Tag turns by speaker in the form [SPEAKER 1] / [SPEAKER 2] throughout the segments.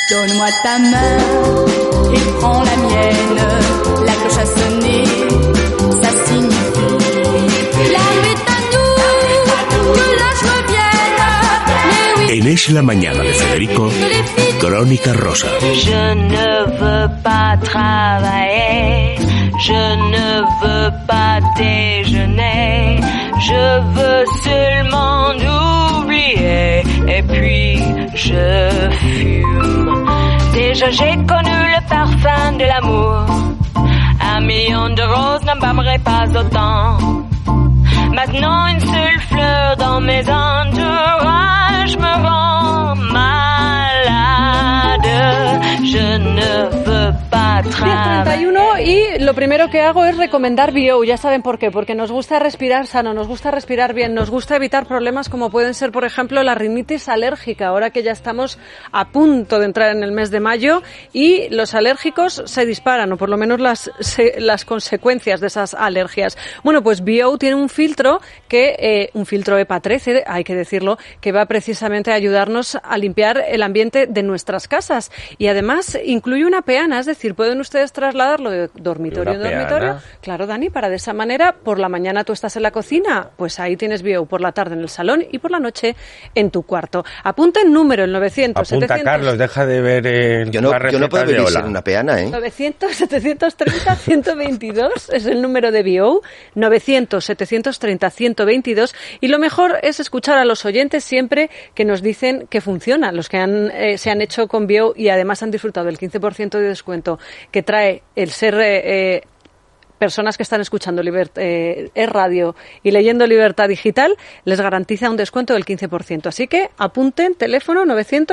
[SPEAKER 1] Donne-moi ta main et prends la mienne. La cloche a sonné, ça signifie la nuit à nous, que la joie vienne. Mais oui,
[SPEAKER 2] En Es la Mañana de Federico, Crónica Rosa.
[SPEAKER 3] Je ne veux pas travailler, je ne veux pas déjeuner, je veux seulement oublier, et puis je fume. Déjà j'ai connu le parfum de l'amour, 1 million de roses n'embaumerait pas autant. Maintenant une seule fleur dans mes entourages me rend malade. Je ne veux pas trabajar.
[SPEAKER 4] 10:31 y lo primero que hago es recomendar Bio. Ya saben por qué, porque nos gusta respirar sano, nos gusta respirar bien, nos gusta evitar problemas como pueden ser, por ejemplo, la rinitis alérgica, ahora que ya estamos a punto de entrar en el mes de mayo y los alérgicos se disparan, o por lo menos las consecuencias de esas alergias. Bueno, pues Bio tiene un filtro un filtro EPA 13, hay que decirlo, que va precisamente a ayudarnos a limpiar el ambiente de nuestras casas y además incluye una peana, es decir, pueden ustedes trasladarlo de dormitorio en dormitorio. Claro, Dani, para de esa manera, por la mañana tú estás en la cocina, pues ahí tienes Bio, por la tarde en el salón y por la noche en tu cuarto. Apunta el número, el 900.
[SPEAKER 5] Apunta,
[SPEAKER 4] 700.
[SPEAKER 5] Carlos, deja de ver
[SPEAKER 6] yo no puedo vivir sin una peana,
[SPEAKER 4] 900-730-122 es el número de Bio, 900-730-122, y lo mejor es escuchar a los oyentes siempre que nos dicen que funciona, los que se han hecho con Bio y además han disfrutado del 15% de descuento que trae el ser personas que están escuchando Radio y leyendo Libertad Digital, les garantiza un descuento del 15%. Así que apunten, teléfono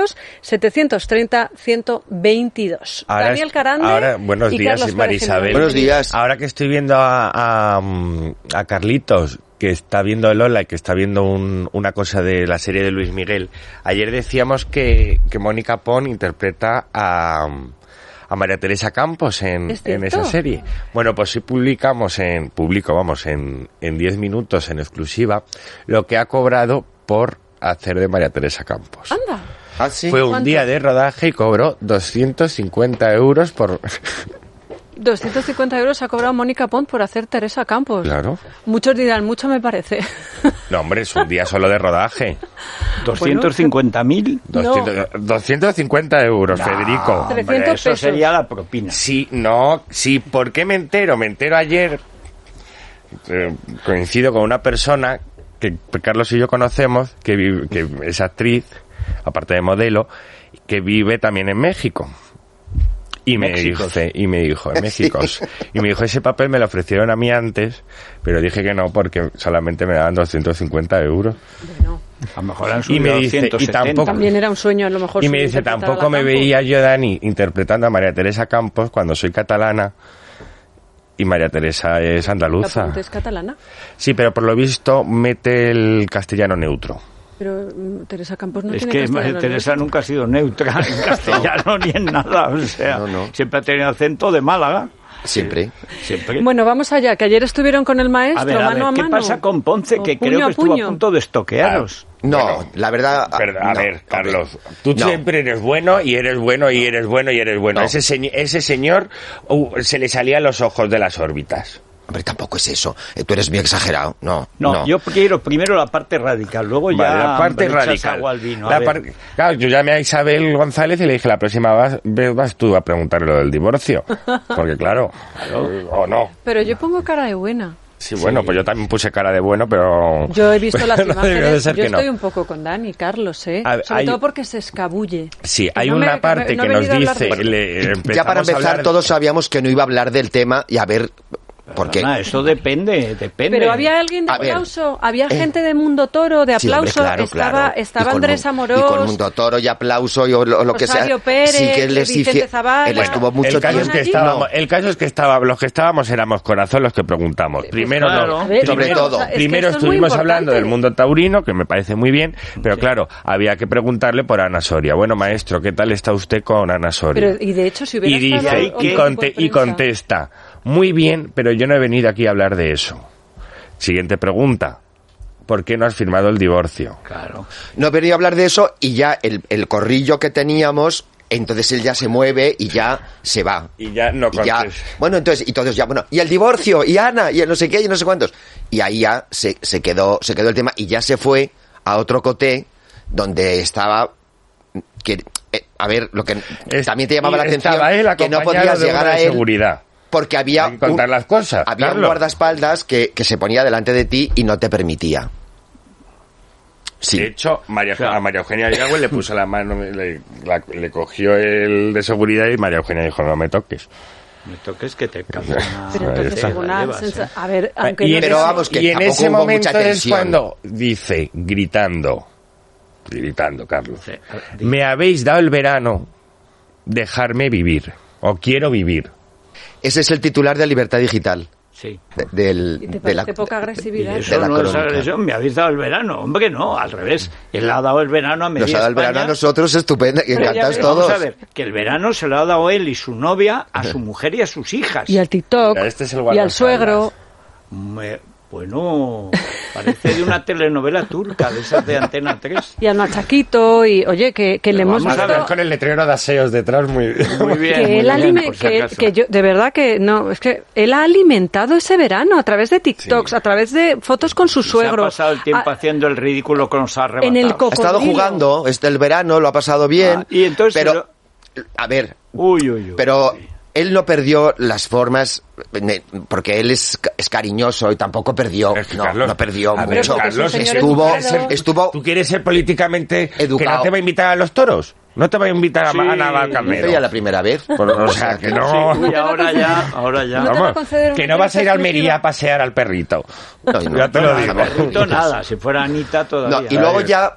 [SPEAKER 4] 900-730-122. Daniel Carande.
[SPEAKER 5] Ahora, buenos días, Marisabel.
[SPEAKER 6] Buenos días.
[SPEAKER 5] Ahora que estoy viendo a Carlitos, que está viendo Lola y que está viendo una cosa de la serie de Luis Miguel, ayer decíamos que Mónica Pon interpreta a María Teresa Campos en esa serie. Bueno, pues sí publicamos en 10 minutos en exclusiva lo que ha cobrado por hacer de María Teresa Campos.
[SPEAKER 4] Anda.
[SPEAKER 6] ¿Ah, sí?
[SPEAKER 5] Fue un día de rodaje y cobró 250 euros por...
[SPEAKER 4] 250 euros ha cobrado Mónica Pont por hacer Teresa Campos.
[SPEAKER 5] Claro.
[SPEAKER 4] Muchos dirán, mucho me parece.
[SPEAKER 5] No, hombre, es un día solo de rodaje.
[SPEAKER 7] 250.000.
[SPEAKER 5] 250 euros, no, Federico.
[SPEAKER 4] 300
[SPEAKER 7] eso
[SPEAKER 4] pesos.
[SPEAKER 7] sería la propina.
[SPEAKER 5] Sí, ¿por qué me entero? Me entero ayer, coincido con una persona que Carlos y yo conocemos, que es actriz, aparte de modelo, que vive también en México. Y me dijo, en México. Y me dijo, ese papel me lo ofrecieron a mí antes, pero dije que no, porque solamente me daban 250 euros.
[SPEAKER 4] Bueno.
[SPEAKER 7] A lo mejor han subido 270.
[SPEAKER 4] También era un sueño, a lo mejor.
[SPEAKER 5] Y me dice, tampoco me veía yo, Dani, interpretando a María Teresa Campos cuando soy catalana. Y María Teresa es andaluza.
[SPEAKER 4] ¿La es catalana?
[SPEAKER 5] Sí, pero por lo visto mete el castellano neutro.
[SPEAKER 4] Pero Teresa Campos no
[SPEAKER 7] es
[SPEAKER 4] tiene
[SPEAKER 7] que
[SPEAKER 4] castellano.
[SPEAKER 7] Teresa nunca ha sido neutra en castellano ni en nada, o sea, siempre ha tenido acento de Málaga.
[SPEAKER 6] Siempre.
[SPEAKER 4] Bueno, vamos allá, que ayer estuvieron con el maestro mano a mano.
[SPEAKER 7] ¿Qué pasa con Ponce, que creo que estuvo a punto de estoquearos?
[SPEAKER 6] No, la verdad...
[SPEAKER 5] A ver, Carlos, tú siempre eres bueno y eres bueno y eres bueno y eres bueno. No. Ese señor se le salían los ojos de las órbitas.
[SPEAKER 6] Hombre, tampoco es eso. Tú eres muy exagerado. No.
[SPEAKER 7] Yo quiero primero la parte radical, luego ya
[SPEAKER 5] la parte radical.
[SPEAKER 7] Agua al vino.
[SPEAKER 5] Claro, yo llamé a Isabel González y le dije, la próxima vez vas tú a preguntarle lo del divorcio. Porque claro, o no.
[SPEAKER 4] Pero yo pongo cara de buena.
[SPEAKER 5] Sí, bueno, pues yo también puse cara de bueno, pero...
[SPEAKER 4] Yo he visto las imágenes,
[SPEAKER 5] yo
[SPEAKER 4] estoy un poco con Dani, Carlos, sobre todo porque se escabulle.
[SPEAKER 5] Sí, hay una parte que nos dice...
[SPEAKER 6] Ya para empezar, todos sabíamos que no iba a hablar del tema y a ver... Porque
[SPEAKER 7] eso depende.
[SPEAKER 4] Pero había alguien de aplauso, había gente de Mundo Toro de aplauso,
[SPEAKER 6] sí, hombre,
[SPEAKER 4] estaba Andrés Amorós.
[SPEAKER 6] Y con Mundo Toro y aplauso y lo que sea.
[SPEAKER 4] Pérez,
[SPEAKER 6] sí que
[SPEAKER 4] Vicente Zavala.
[SPEAKER 6] Él estuvo mucho tiempo.
[SPEAKER 5] El caso es que los que estábamos éramos corazón los que preguntamos. Primero estuvimos hablando del mundo taurino, que me parece muy bien, pero claro, había que preguntarle por Ana Soria. Bueno, maestro, ¿qué tal está usted con Ana Soria?
[SPEAKER 4] Y de hecho, si hubiera
[SPEAKER 5] y contesta, muy bien, pero yo no he venido aquí a hablar de eso. Siguiente pregunta. ¿Por qué no has firmado el divorcio?
[SPEAKER 7] Claro.
[SPEAKER 6] No he venido a hablar de eso y ya el corrillo que teníamos Entonces él ya se mueve y ya se va.
[SPEAKER 5] Y ya no
[SPEAKER 6] bueno, entonces, y todos ya, bueno, y el divorcio, y Ana, y el no sé qué, y no sé cuántos. Y ahí ya se quedó el tema, y ya se fue a otro coté donde estaba... a ver, lo que también te llamaba la atención, que no podías llegar a él...
[SPEAKER 5] Seguridad.
[SPEAKER 6] Porque había
[SPEAKER 5] las cosas,
[SPEAKER 6] había un guardaespaldas que se ponía delante de ti y no te permitía. Sí.
[SPEAKER 5] De hecho, a María Eugenia Yagüe le puso la mano, le cogió el de seguridad y María Eugenia dijo, no me toques.
[SPEAKER 7] Me toques que te cambia.
[SPEAKER 4] Pero entonces a ver, aunque
[SPEAKER 5] y
[SPEAKER 4] no
[SPEAKER 5] pero
[SPEAKER 6] vamos, que
[SPEAKER 5] y en
[SPEAKER 6] tampoco
[SPEAKER 5] ese
[SPEAKER 6] hubo
[SPEAKER 5] momento
[SPEAKER 6] mucha
[SPEAKER 5] es
[SPEAKER 6] tensión.
[SPEAKER 5] cuando dice, gritando, Carlos,
[SPEAKER 7] Sí.
[SPEAKER 5] me habéis dado el verano, dejarme vivir, o quiero vivir.
[SPEAKER 6] Ese es el titular de Libertad Digital.
[SPEAKER 7] Sí.
[SPEAKER 4] ¿Y te parece poca agresividad?
[SPEAKER 7] Eso no es agresión, me habéis dado el verano. Hombre, no, al revés. Él ha dado el verano a media
[SPEAKER 6] Nos ha dado el verano a nosotros, estupendo, y encantados todos.
[SPEAKER 7] Vamos a ver, que el verano se lo ha dado él y su novia a su mujer y a sus hijas.
[SPEAKER 4] Y al TikTok,
[SPEAKER 5] Mira, este es el
[SPEAKER 4] y al suegro.
[SPEAKER 7] Bueno, parece de una telenovela turca, de esas de Antena 3.
[SPEAKER 4] Y al machaquito, y oye, que le hemos
[SPEAKER 5] Vamos a ver con el letrero de aseos detrás muy bien.
[SPEAKER 7] Muy bien,
[SPEAKER 4] que
[SPEAKER 7] muy
[SPEAKER 4] él
[SPEAKER 7] bien, por si acaso.
[SPEAKER 4] que yo, de verdad que no, es que él ha alimentado ese verano a través de TikToks,
[SPEAKER 5] Sí.
[SPEAKER 4] a través de fotos con su suegro.
[SPEAKER 7] Se ha pasado el tiempo haciendo el ridículo con los arrebatados.
[SPEAKER 4] En el
[SPEAKER 6] Ha estado jugando, el verano, lo ha pasado bien.
[SPEAKER 7] Y entonces
[SPEAKER 6] pero, a ver,
[SPEAKER 7] Uy.
[SPEAKER 6] pero él no perdió las formas, porque él es cariñoso y tampoco perdió,
[SPEAKER 5] Es que, Carlos,
[SPEAKER 6] no perdió
[SPEAKER 5] a ver,
[SPEAKER 6] mucho.
[SPEAKER 5] Carlos,
[SPEAKER 6] Estuvo
[SPEAKER 5] ¿tú quieres ser políticamente
[SPEAKER 6] educado.
[SPEAKER 5] que no te va a invitar a los toros? ¿No te va a invitar a
[SPEAKER 7] Sí,
[SPEAKER 5] Navalcarnero?
[SPEAKER 6] ya la primera vez.
[SPEAKER 5] O sea, que no...
[SPEAKER 7] Sí, y ahora ya.
[SPEAKER 4] No te va a
[SPEAKER 5] Vamos,
[SPEAKER 4] conceder
[SPEAKER 5] que
[SPEAKER 4] una
[SPEAKER 5] no vas a ir a Almería
[SPEAKER 4] exclusiva.
[SPEAKER 5] a pasear al perrito.
[SPEAKER 6] No,
[SPEAKER 5] Ya te lo digo.
[SPEAKER 7] Perrito nada, si fuera Anita todavía.
[SPEAKER 6] No, y luego ya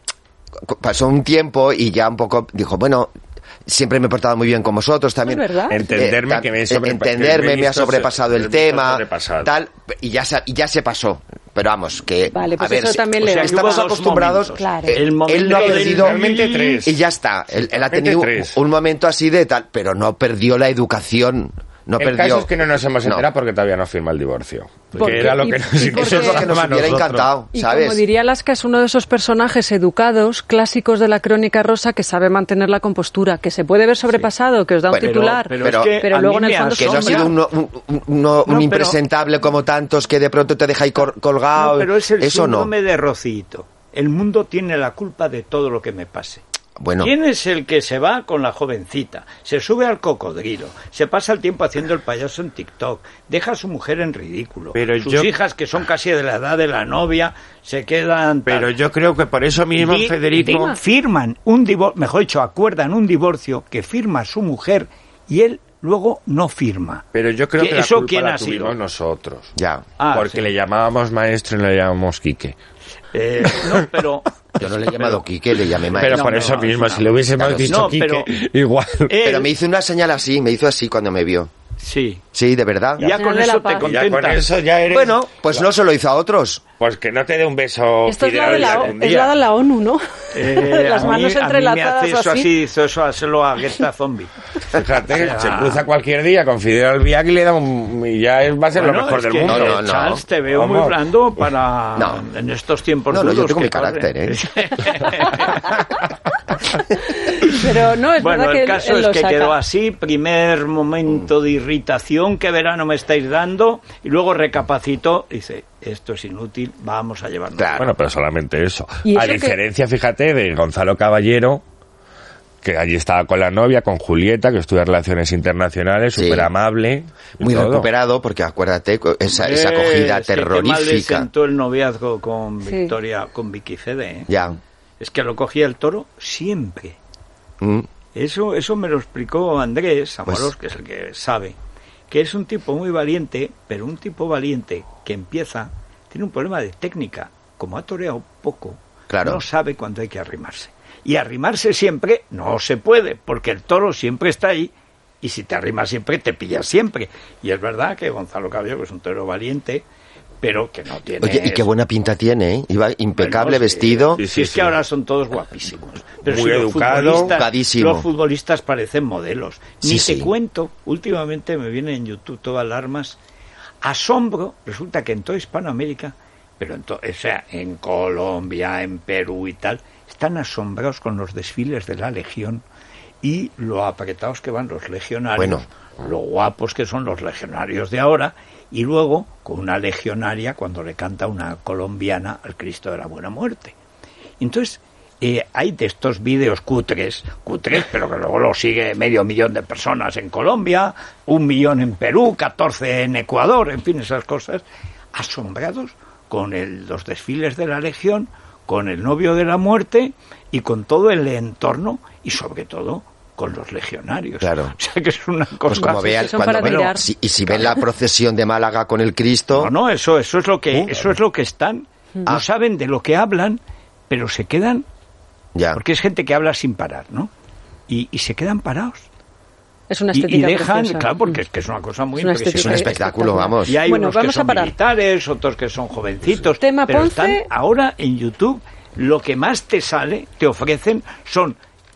[SPEAKER 6] pasó un tiempo y ya un poco dijo, bueno, siempre me he portado muy bien con vosotros también.
[SPEAKER 4] ¿Es verdad?
[SPEAKER 5] Entenderme que me
[SPEAKER 6] me ha sobrepasado el tema,
[SPEAKER 5] sobrepasado.
[SPEAKER 6] tal, y ya se pasó. Pero vamos, que
[SPEAKER 4] Vale, pues
[SPEAKER 6] a ver,
[SPEAKER 4] eso también le
[SPEAKER 6] estamos
[SPEAKER 7] hubo dos
[SPEAKER 6] acostumbrados.
[SPEAKER 7] momentos.
[SPEAKER 4] Claro.
[SPEAKER 7] El momento
[SPEAKER 6] él no ha
[SPEAKER 7] del
[SPEAKER 6] perdido
[SPEAKER 5] realmente tres.
[SPEAKER 6] y ya está. Él ha
[SPEAKER 5] realmente
[SPEAKER 6] tenido
[SPEAKER 5] tres.
[SPEAKER 6] un momento así de tal, pero no perdió la educación. No
[SPEAKER 5] El
[SPEAKER 6] perdió.
[SPEAKER 5] caso es que no nos hemos
[SPEAKER 6] No.
[SPEAKER 5] enterado porque todavía no firma el divorcio.
[SPEAKER 4] Porque-
[SPEAKER 5] Que era lo que
[SPEAKER 4] y-
[SPEAKER 5] nos
[SPEAKER 4] y
[SPEAKER 5] interesaba
[SPEAKER 6] Eso es lo que nos
[SPEAKER 5] a
[SPEAKER 6] hubiera
[SPEAKER 5] nosotros.
[SPEAKER 6] encantado,
[SPEAKER 4] Y
[SPEAKER 6] ¿sabes?
[SPEAKER 4] como diría Alaska, es uno de esos personajes educados, clásicos de la crónica rosa, que sabe mantener la compostura, que se puede ver sobrepasado, que os da un
[SPEAKER 7] Pero-
[SPEAKER 4] titular,
[SPEAKER 7] pero
[SPEAKER 6] Pero-
[SPEAKER 7] es que
[SPEAKER 4] pero
[SPEAKER 7] a
[SPEAKER 4] luego
[SPEAKER 7] mí
[SPEAKER 4] en el
[SPEAKER 7] me
[SPEAKER 4] fondo
[SPEAKER 6] Que no ha
[SPEAKER 7] asombra.
[SPEAKER 6] sido un
[SPEAKER 7] pero-
[SPEAKER 6] impresentable como tantos que de pronto te deja ahí colgado.
[SPEAKER 7] No, pero es el
[SPEAKER 6] Eso no.
[SPEAKER 7] síndrome de Rocito. El mundo tiene la culpa de todo lo que me pase.
[SPEAKER 6] Bueno,
[SPEAKER 7] ¿Quién es el que se va con la jovencita? Se sube al cocodrilo, se pasa el tiempo haciendo el payaso en TikTok, deja a su mujer en ridículo.
[SPEAKER 5] Pero
[SPEAKER 7] sus
[SPEAKER 5] yo-
[SPEAKER 7] hijas, que son casi de la edad de la novia, se quedan...
[SPEAKER 5] Pero yo creo que por eso mismo, Federico...
[SPEAKER 7] firman un divorcio, mejor dicho, acuerdan un divorcio que firma su mujer y él luego no firma.
[SPEAKER 5] Pero yo creo que la
[SPEAKER 7] ¿Eso
[SPEAKER 5] culpa
[SPEAKER 7] quién
[SPEAKER 5] la
[SPEAKER 7] ha sido?
[SPEAKER 5] tuvimos nosotros.
[SPEAKER 6] ya.
[SPEAKER 7] Ah,
[SPEAKER 5] Porque
[SPEAKER 7] sí.
[SPEAKER 5] le llamábamos maestro y no le llamábamos Quique.
[SPEAKER 7] No, pero...
[SPEAKER 6] Yo no le he llamado Quique, le llamé maestro.
[SPEAKER 5] Pero
[SPEAKER 7] no,
[SPEAKER 5] por
[SPEAKER 7] no,
[SPEAKER 5] eso
[SPEAKER 7] no,
[SPEAKER 5] mismo,
[SPEAKER 7] no.
[SPEAKER 5] si le hubiésemos
[SPEAKER 6] Claro,
[SPEAKER 5] dicho
[SPEAKER 7] no,
[SPEAKER 5] Quique,
[SPEAKER 7] pero-
[SPEAKER 5] igual...
[SPEAKER 6] Pero me hizo una señal así, me hizo así cuando me vio.
[SPEAKER 7] Sí.
[SPEAKER 6] Sí, de verdad.
[SPEAKER 7] Ya con
[SPEAKER 4] Señal de
[SPEAKER 7] eso
[SPEAKER 4] la
[SPEAKER 7] te
[SPEAKER 4] paz.
[SPEAKER 5] Ya
[SPEAKER 7] contentas.
[SPEAKER 5] con eso ya eres...
[SPEAKER 6] Bueno, pues no se lo hizo a otros.
[SPEAKER 5] Pues que no te dé un beso
[SPEAKER 4] esto es la
[SPEAKER 5] Fidel
[SPEAKER 4] de la,
[SPEAKER 5] algún
[SPEAKER 4] es
[SPEAKER 5] día.
[SPEAKER 4] la de la ONU, ¿no? Las
[SPEAKER 7] a
[SPEAKER 4] manos
[SPEAKER 7] mí
[SPEAKER 4] entrelazadas
[SPEAKER 7] me hace eso
[SPEAKER 4] así.
[SPEAKER 7] así, hizo eso, hazlo a Guetta Zombie.
[SPEAKER 5] Fíjate, se cruza cualquier día con Fidel Albiac y le da un... Y ya va a ser lo
[SPEAKER 7] Bueno,
[SPEAKER 5] mejor
[SPEAKER 7] es
[SPEAKER 5] del
[SPEAKER 7] que,
[SPEAKER 5] mundo.
[SPEAKER 6] No.
[SPEAKER 7] Charles, te veo
[SPEAKER 5] Vamos.
[SPEAKER 7] muy blando para
[SPEAKER 6] No.
[SPEAKER 7] en estos tiempos
[SPEAKER 6] No,
[SPEAKER 7] duros
[SPEAKER 6] yo tengo
[SPEAKER 7] que
[SPEAKER 6] mi carácter,
[SPEAKER 4] Pero no, es
[SPEAKER 7] Bueno,
[SPEAKER 4] verdad que
[SPEAKER 7] el caso
[SPEAKER 4] él
[SPEAKER 7] es
[SPEAKER 4] lo
[SPEAKER 7] que
[SPEAKER 4] saca.
[SPEAKER 7] quedó así, primer momento de irritación, qué verano me estáis dando, y luego recapacitó, dice, esto es inútil, vamos a llevarnos.
[SPEAKER 6] Claro.
[SPEAKER 5] Bueno, pero solamente eso.
[SPEAKER 4] Y eso
[SPEAKER 5] A
[SPEAKER 4] que-
[SPEAKER 5] diferencia, fíjate, de Gonzalo Caballero, que allí estaba con la novia, con Julieta, que estudia Relaciones Internacionales,
[SPEAKER 6] Sí.
[SPEAKER 5] súper amable. y
[SPEAKER 6] Muy
[SPEAKER 5] todo.
[SPEAKER 6] recuperado, porque acuérdate, esa acogida
[SPEAKER 7] Es que qué mal le
[SPEAKER 6] terrorífica.
[SPEAKER 7] sentó el noviazgo con
[SPEAKER 4] Sí.
[SPEAKER 7] Victoria, con Vicky Fede, ¿eh?
[SPEAKER 6] Ya.
[SPEAKER 7] Es que lo cogía el toro siempre.
[SPEAKER 6] Mm.
[SPEAKER 7] Eso me lo explicó Andrés Amorós,
[SPEAKER 6] Pues-
[SPEAKER 7] que es el que sabe, que es un tipo muy valiente, pero un tipo valiente que empieza, tiene un problema de técnica, como ha toreado poco,
[SPEAKER 6] Claro.
[SPEAKER 7] no sabe cuándo hay que arrimarse. Y arrimarse siempre no se puede, porque el toro siempre está ahí, y si te arrimas siempre, te pillas siempre. Y es verdad que Gonzalo Caballero, que es un toro valiente, pero que no tiene...
[SPEAKER 6] Oye, y qué buena pinta tiene, ¿eh? Iba impecable
[SPEAKER 7] Bueno, sí,
[SPEAKER 6] vestido.
[SPEAKER 5] sí,
[SPEAKER 7] Si es
[SPEAKER 5] sí.
[SPEAKER 7] que ahora son todos guapísimos. Pero
[SPEAKER 5] Muy
[SPEAKER 7] si los
[SPEAKER 5] educado,
[SPEAKER 7] futbolistas-
[SPEAKER 6] educadísimo.
[SPEAKER 7] Los futbolistas parecen modelos. Ni
[SPEAKER 6] Sí,
[SPEAKER 7] te
[SPEAKER 6] sí.
[SPEAKER 7] cuento, últimamente me vienen en YouTube todas alarmas. Asombro, resulta que en toda Hispanoamérica, pero o sea, en Colombia, en Perú y tal, están asombrados con los desfiles de la Legión y lo apretados que van los legionarios,
[SPEAKER 6] Bueno.
[SPEAKER 7] lo guapos que son los legionarios de ahora, y luego con una legionaria cuando le canta una colombiana al Cristo de la Buena Muerte. Entonces, hay de estos vídeos cutres, pero que luego lo sigue 500.000 de personas en Colombia, 1 millón en Perú, 14 en Ecuador, en fin, esas cosas, asombrados con los desfiles de la Legión, con el novio de la muerte y con todo el entorno y sobre todo con los legionarios.
[SPEAKER 6] Claro.
[SPEAKER 7] O sea que es una cosa...
[SPEAKER 6] Pues como vean,
[SPEAKER 4] son para mirar.
[SPEAKER 6] si ven la procesión de Málaga con el Cristo...
[SPEAKER 7] No, eso es lo que están. No saben de lo que hablan, pero se quedan...
[SPEAKER 6] Ya.
[SPEAKER 7] Porque es gente que habla sin parar, ¿no? Y se quedan parados.
[SPEAKER 4] Es una
[SPEAKER 7] Y
[SPEAKER 4] estética
[SPEAKER 7] dejan,
[SPEAKER 4] preciosa.
[SPEAKER 7] claro, porque es que es una cosa muy
[SPEAKER 4] Es una
[SPEAKER 7] impresionante.
[SPEAKER 6] Es un espectáculo, vamos.
[SPEAKER 7] Y hay
[SPEAKER 4] Bueno,
[SPEAKER 7] unos que
[SPEAKER 4] vamos a
[SPEAKER 7] son
[SPEAKER 4] parar.
[SPEAKER 7] militares, otros que son jovencitos.
[SPEAKER 4] Tema
[SPEAKER 7] pero
[SPEAKER 4] Ponce.
[SPEAKER 7] están ahora en YouTube, lo que más te sale, te ofrecen, son,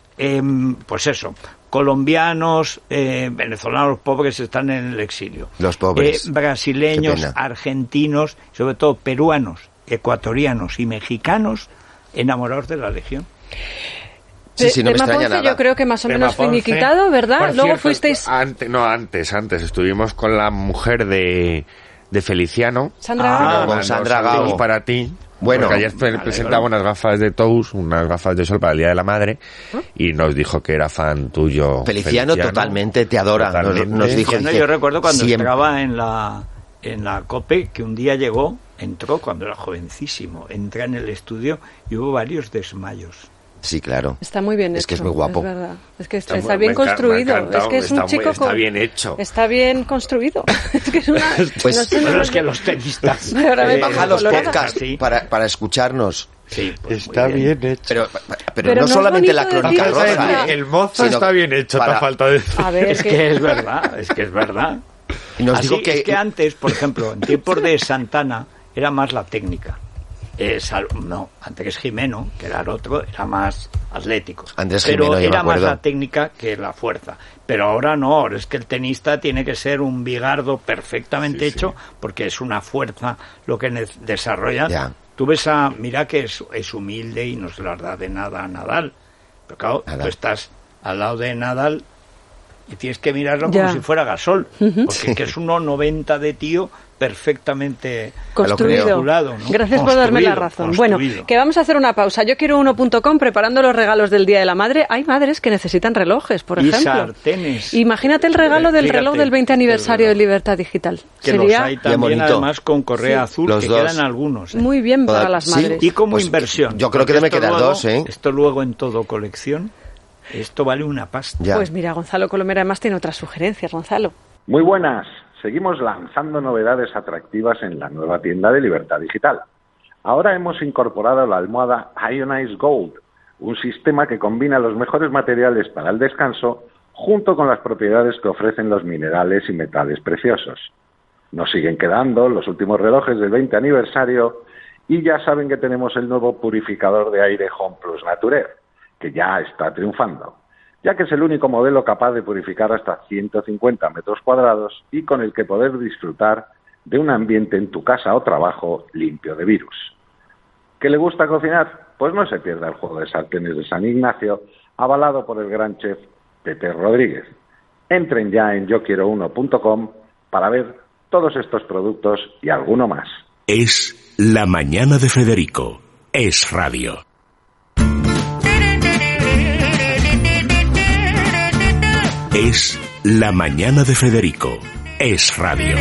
[SPEAKER 7] pues eso, colombianos, venezolanos pobres están en el exilio.
[SPEAKER 6] Los pobres.
[SPEAKER 7] Brasileños,
[SPEAKER 6] Qué pena.
[SPEAKER 7] argentinos, sobre todo peruanos, ecuatorianos y mexicanos enamorados de la Legión.
[SPEAKER 6] Sí, no me
[SPEAKER 4] Tema
[SPEAKER 6] extraña
[SPEAKER 4] Ponce
[SPEAKER 6] nada.
[SPEAKER 4] yo creo que más o
[SPEAKER 5] Tema
[SPEAKER 4] menos
[SPEAKER 5] Ponce.
[SPEAKER 4] finiquitado, ¿verdad?
[SPEAKER 5] Por
[SPEAKER 4] Luego
[SPEAKER 5] cierto,
[SPEAKER 4] fuisteis...
[SPEAKER 5] Antes estuvimos con la mujer de Feliciano.
[SPEAKER 4] Sandra
[SPEAKER 6] Gago.
[SPEAKER 5] Con
[SPEAKER 6] Con Sandra Gago.
[SPEAKER 5] para ti.
[SPEAKER 6] Bueno.
[SPEAKER 5] Porque ayer presentaba unas gafas de Tous, unas gafas de sol para el Día de la Madre, y nos dijo que era fan tuyo.
[SPEAKER 6] Feliciano totalmente te adora.
[SPEAKER 5] Totalmente.
[SPEAKER 6] Nos dijo,
[SPEAKER 7] Feliciano,
[SPEAKER 6] dice,
[SPEAKER 7] yo recuerdo cuando
[SPEAKER 6] siempre.
[SPEAKER 7] entraba en la COPE, que un día entró cuando era jovencísimo, entra en el estudio y hubo varios desmayos.
[SPEAKER 6] Sí, claro.
[SPEAKER 4] Está muy bien hecho.
[SPEAKER 6] Es que es muy guapo.
[SPEAKER 4] Es verdad. Es que está
[SPEAKER 5] muy-
[SPEAKER 4] bien
[SPEAKER 5] me ha
[SPEAKER 4] construido.
[SPEAKER 5] encantado,
[SPEAKER 4] Es que es un
[SPEAKER 5] está
[SPEAKER 4] chico
[SPEAKER 5] está
[SPEAKER 4] con...
[SPEAKER 5] bien hecho.
[SPEAKER 4] Está bien construido. Es que es una...
[SPEAKER 6] Pues-
[SPEAKER 4] no sé,
[SPEAKER 7] Pero
[SPEAKER 4] no
[SPEAKER 7] es
[SPEAKER 4] sé.
[SPEAKER 7] que los tenistas...
[SPEAKER 4] Ahora me
[SPEAKER 6] Baja los
[SPEAKER 4] colorada.
[SPEAKER 6] podcasts
[SPEAKER 7] Sí.
[SPEAKER 6] para escucharnos.
[SPEAKER 7] Sí, pues
[SPEAKER 5] Está
[SPEAKER 7] muy
[SPEAKER 5] bien hecho.
[SPEAKER 6] Pero
[SPEAKER 4] Pero
[SPEAKER 6] no
[SPEAKER 4] no es
[SPEAKER 6] solamente la
[SPEAKER 4] bonito
[SPEAKER 6] crónica
[SPEAKER 4] decir
[SPEAKER 6] rosa,
[SPEAKER 4] eso.
[SPEAKER 6] ¿eh?
[SPEAKER 5] El mozo
[SPEAKER 6] Sino
[SPEAKER 5] está bien hecho, te
[SPEAKER 6] para-
[SPEAKER 5] ha faltado decir.
[SPEAKER 4] A ver,
[SPEAKER 7] Es que es verdad, es que es verdad.
[SPEAKER 6] Y nos
[SPEAKER 7] Así,
[SPEAKER 6] dijo
[SPEAKER 7] es que antes, por ejemplo, en tiempos de Santana, era más la técnica. Andrés Jimeno, que era el otro, era más atlético.
[SPEAKER 6] Andrés
[SPEAKER 7] pero
[SPEAKER 6] Jimeno, yo me
[SPEAKER 7] era más
[SPEAKER 6] acuerdo.
[SPEAKER 7] la técnica que la fuerza. Pero ahora no, ahora es que el tenista tiene que ser un bigardo perfectamente hecho, porque es una fuerza lo que desarrolla.
[SPEAKER 6] Ya.
[SPEAKER 7] Tú ves mira que es humilde y no se las da de nada a Nadal. Pero claro,
[SPEAKER 6] Nada.
[SPEAKER 7] tú estás al lado de Nadal y tienes que mirarlo
[SPEAKER 4] Ya.
[SPEAKER 7] como si fuera Gasol, porque que es 1,90 de tío perfectamente
[SPEAKER 4] Construido.
[SPEAKER 7] calculado, ¿no?
[SPEAKER 4] Gracias por darme la razón. Bueno,
[SPEAKER 7] Construido.
[SPEAKER 4] que vamos a hacer una pausa. Yo quiero uno.com preparando los regalos del Día de la Madre. Hay madres que necesitan relojes, por
[SPEAKER 7] Y
[SPEAKER 4] ejemplo.
[SPEAKER 7] sartenes.
[SPEAKER 4] Imagínate el regalo del
[SPEAKER 7] Fíjate,
[SPEAKER 4] reloj del 20 aniversario de
[SPEAKER 7] el reloj.
[SPEAKER 4] Libertad Digital.
[SPEAKER 7] Que los
[SPEAKER 4] Sería
[SPEAKER 7] hay también,
[SPEAKER 6] bonito.
[SPEAKER 7] además, con correa azul,
[SPEAKER 6] Los
[SPEAKER 7] que
[SPEAKER 6] dos.
[SPEAKER 7] quedan algunos. ¿eh?
[SPEAKER 4] muy bien para
[SPEAKER 6] Toda-
[SPEAKER 4] las
[SPEAKER 6] sí.
[SPEAKER 4] madres.
[SPEAKER 7] Y como
[SPEAKER 6] Pues,
[SPEAKER 7] inversión.
[SPEAKER 6] yo creo que
[SPEAKER 7] porque
[SPEAKER 6] debe
[SPEAKER 7] esto
[SPEAKER 6] quedar
[SPEAKER 7] luego-
[SPEAKER 6] dos, ¿eh?
[SPEAKER 7] Esto luego en todo colección, esto vale una pasta.
[SPEAKER 6] Ya.
[SPEAKER 4] Pues mira, Gonzalo Colomera además tiene otras sugerencias, Gonzalo.
[SPEAKER 8] Muy buenas. Seguimos lanzando novedades atractivas en la nueva tienda de Libertad Digital. Ahora hemos incorporado la almohada Ionize Gold, un sistema que combina los mejores materiales para el descanso junto con las propiedades que ofrecen los minerales y metales preciosos. Nos siguen quedando los últimos relojes del 20 aniversario y ya saben que tenemos el nuevo purificador de aire Home Plus Naturer, que ya está triunfando, ya que es el único modelo capaz de purificar hasta 150 metros cuadrados y con el que poder disfrutar de un ambiente en tu casa o trabajo limpio de virus. ¿Qué le gusta cocinar? Pues no se pierda el juego de sartenes de San Ignacio, avalado por el gran chef Pepe Rodríguez. Entren ya en yoquiero1.com para ver todos estos productos y alguno más.
[SPEAKER 2] Es La Mañana de Federico. Es radio. Es La Mañana de Federico. Es radio.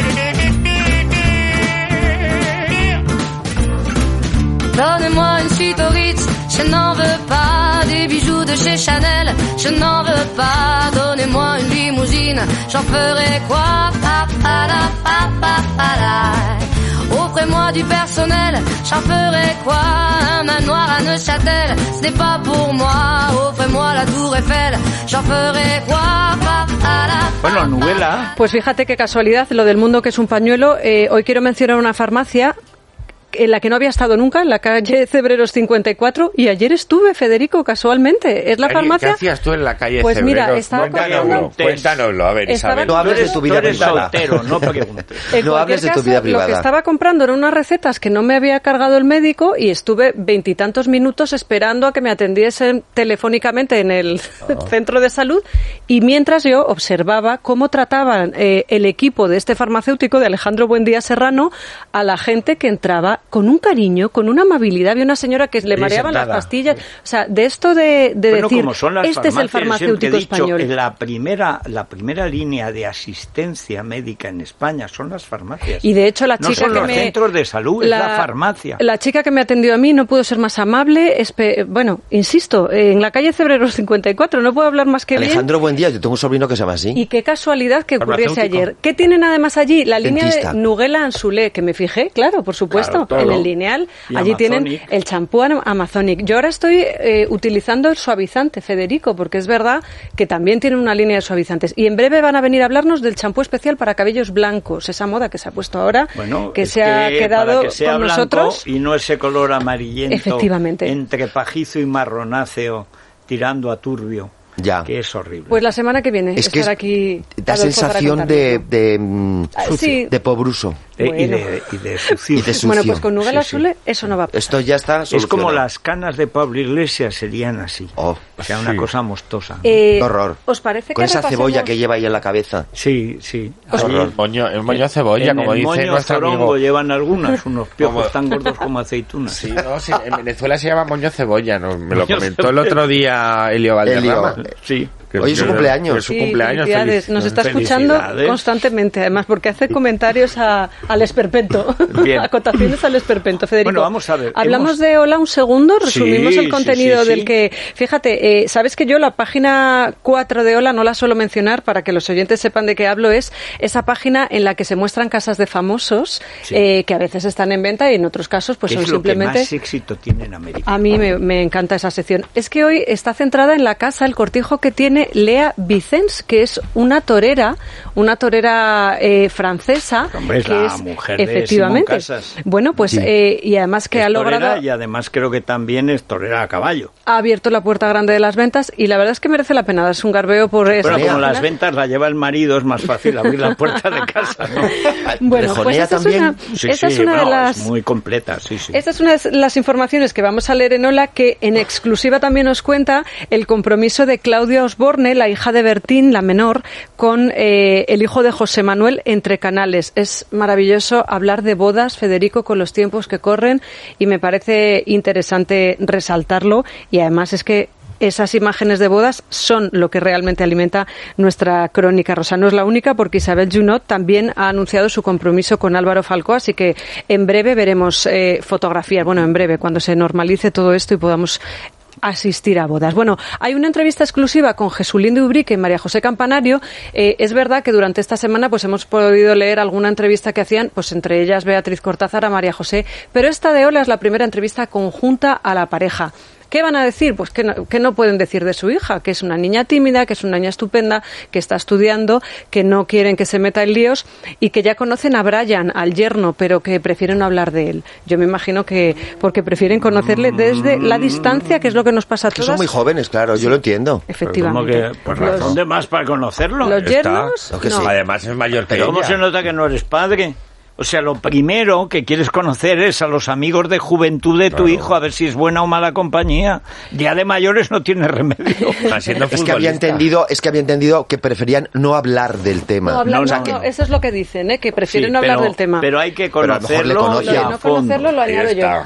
[SPEAKER 1] Donnez-moi une suite au Ritz, je n'en veux pas. Des bijoux de chez Chanel, je n'en veux pas. Donnez-moi une limousine, j'en ferai quoi? Pa, pa, la, pa, pa, pa, la. Offrez-moi du personnel, j'en ferai quoi? Un manoir à Neuchâtel, ce n'est pas pour moi. Offrez-moi la tour Eiffel, j'en ferai quoi? Pa, pa, la, pa,
[SPEAKER 7] Bueno, Nuela,
[SPEAKER 4] Pues fíjate qué casualidad lo del mundo que es un pañuelo. Hoy quiero mencionar una farmacia en la que no había estado nunca, en la calle Cebreros 54, y ayer estuve, Federico, casualmente. Es la farmacia...
[SPEAKER 5] ¿Qué hacías tú en la calle
[SPEAKER 4] Pues
[SPEAKER 5] Cebreros?
[SPEAKER 4] mira, estaba
[SPEAKER 5] Cuéntanoslo, a ver, Isabel.
[SPEAKER 6] No hables de tu vida privada.
[SPEAKER 7] Soltero, no preguntes.
[SPEAKER 6] No hables de tu vida privada.
[SPEAKER 4] Lo que estaba comprando eran unas recetas que no me había cargado el médico y estuve 20 y tantos minutos esperando a que me atendiesen telefónicamente en el centro de salud, y mientras yo observaba cómo trataban el equipo de este farmacéutico, de Alejandro Buendía Serrano, a la gente que entraba con un cariño, con una amabilidad. Había una señora que le mareaban las pastillas. O sea, de esto de
[SPEAKER 7] bueno,
[SPEAKER 4] decir,
[SPEAKER 7] como son las
[SPEAKER 4] este es el farmacéutico español.
[SPEAKER 7] La primera línea de asistencia médica en España son las farmacias.
[SPEAKER 4] Y de hecho la
[SPEAKER 7] no
[SPEAKER 4] chica
[SPEAKER 7] son
[SPEAKER 4] que
[SPEAKER 7] los centros de salud, es la farmacia.
[SPEAKER 4] La chica que me atendió a mí no pudo ser más amable. Bueno, insisto, en la calle Cebreros 54, no puedo hablar más que
[SPEAKER 6] Alejandro Buendía, yo tengo un sobrino que se llama así.
[SPEAKER 4] Y qué casualidad que ocurriese ayer. ¿Qué tienen además allí? La línea de Nugela Anzulé, que me fijé, claro, por supuesto,
[SPEAKER 7] claro,
[SPEAKER 4] en el lineal.
[SPEAKER 7] Y
[SPEAKER 4] allí
[SPEAKER 7] Amazonic.
[SPEAKER 4] tienen el champú Amazonic. Yo ahora estoy utilizando el suavizante, Federico, porque es verdad que también tienen una línea de suavizantes. Y en breve van a venir a hablarnos del champú especial para cabellos blancos, esa moda que se ha puesto ahora, que se ha quedado
[SPEAKER 7] para que sea
[SPEAKER 4] con
[SPEAKER 7] blanco
[SPEAKER 4] nosotros.
[SPEAKER 7] Y no ese color amarillento,
[SPEAKER 4] efectivamente,
[SPEAKER 7] entre pajizo y marronáceo, tirando a turbio.
[SPEAKER 6] Ya.
[SPEAKER 7] Que es horrible.
[SPEAKER 4] Pues la semana que viene
[SPEAKER 6] es que
[SPEAKER 4] estar aquí.
[SPEAKER 6] Da sensación de pobruso.
[SPEAKER 7] Bueno. Y de sucio.
[SPEAKER 4] Bueno, pues con Nugela Anzulé eso no va a pasar.
[SPEAKER 6] Esto ya está solucionado.
[SPEAKER 7] Es como las canas de Pablo Iglesias serían así.
[SPEAKER 6] O
[SPEAKER 7] sea, una cosa mostosa.
[SPEAKER 6] Horror.
[SPEAKER 4] ¿Os parece
[SPEAKER 6] con
[SPEAKER 4] que
[SPEAKER 6] esa cebolla que lleva ahí en la cabeza?
[SPEAKER 7] Sí.
[SPEAKER 5] El moño de cebolla, como dice
[SPEAKER 7] moño
[SPEAKER 5] nuestro
[SPEAKER 7] zorongo
[SPEAKER 5] amigo.
[SPEAKER 7] llevan algunos piojos tan gordos como aceitunas.
[SPEAKER 5] Sí, en Venezuela se llama moño cebolla, me lo comentó el otro día Elio Valderrama.
[SPEAKER 7] Sí.
[SPEAKER 6] Hoy es su cumpleaños.
[SPEAKER 5] Es su cumpleaños.
[SPEAKER 4] Felicidades. Nos está escuchando constantemente, además, porque hace comentarios al esperpento. Acotaciones al esperpento, Federico.
[SPEAKER 7] Bueno, vamos a ver.
[SPEAKER 4] Hablamos de Hola un segundo, resumimos el contenido del que... Fíjate, sabes que yo la página 4 de Hola no la suelo mencionar para que los oyentes sepan de qué hablo. Es esa página en la que se muestran casas de famosos que a veces están en venta y en otros casos pues son simplemente...
[SPEAKER 7] Es lo que más éxito tiene en América.
[SPEAKER 4] A mí me encanta esa sección. Es que hoy está centrada en la casa, el cortijo que tiene Lea Vicens, que es una torera francesa.
[SPEAKER 7] Hombre, es
[SPEAKER 4] que
[SPEAKER 7] la
[SPEAKER 4] es,
[SPEAKER 7] mujer de
[SPEAKER 4] efectivamente.
[SPEAKER 7] Simón Casas.
[SPEAKER 4] Bueno, pues y además que
[SPEAKER 7] es
[SPEAKER 4] ha logrado...
[SPEAKER 7] torera, y además creo que también es torera a caballo.
[SPEAKER 4] Ha abierto la puerta grande de las ventas y la verdad es que merece la pena darse un garbeo por eso.
[SPEAKER 7] Bueno, como las ventas la lleva el marido, es más fácil abrir la puerta de casa, ¿no?
[SPEAKER 4] Bueno, pues esa
[SPEAKER 6] también.
[SPEAKER 4] Es una de las...
[SPEAKER 7] Es muy completa, sí.
[SPEAKER 4] Esta es una de las informaciones que vamos a leer en Hola, que en exclusiva también nos cuenta el compromiso de Claudia Osborne, la hija de Bertín, la menor, con el hijo de José Manuel entre canales. Es maravilloso hablar de bodas, Federico, con los tiempos que corren, y me parece interesante resaltarlo, y además es que esas imágenes de bodas son lo que realmente alimenta nuestra crónica rosa. No es la única, porque Isabel Junot también ha anunciado su compromiso con Álvaro Falcó, así que en breve veremos fotografías. Bueno, en breve, cuando se normalice todo esto y podamos asistir a bodas. Bueno, hay una entrevista exclusiva con Jesulín de Ubrique y María José Campanario. Es verdad que durante esta semana pues hemos podido leer alguna entrevista que hacían, pues entre ellas Beatriz Cortázar a María José, pero esta de Hola es la primera entrevista conjunta a la pareja. ¿Qué van a decir? Pues que no pueden decir de su hija, que es una niña tímida, que es una niña estupenda, que está estudiando, que no quieren que se meta en líos y que ya conocen a Brian, al yerno, pero que prefieren no hablar de él. Yo me imagino que porque prefieren conocerle desde la distancia, que es lo que nos pasa a todas.
[SPEAKER 6] Que son muy jóvenes, claro, yo lo entiendo.
[SPEAKER 4] Efectivamente.
[SPEAKER 7] ¿Cómo que, por razón de más para conocerlo?
[SPEAKER 4] Los yernos,
[SPEAKER 6] no.
[SPEAKER 5] Sí. Además es mayor que
[SPEAKER 7] ¿Pero cómo
[SPEAKER 5] ella.
[SPEAKER 7] se nota que no eres padre? O sea, lo primero que quieres conocer es a los amigos de juventud de tu hijo, a ver si es buena o mala compañía. Ya de mayores no tiene remedio.
[SPEAKER 6] Es que había entendido que preferían no hablar del tema.
[SPEAKER 4] No, eso es lo que dicen, que prefieren no hablar del tema.
[SPEAKER 7] Pero hay que conocerlo.
[SPEAKER 6] Lo de
[SPEAKER 4] no conocerlo lo añado yo.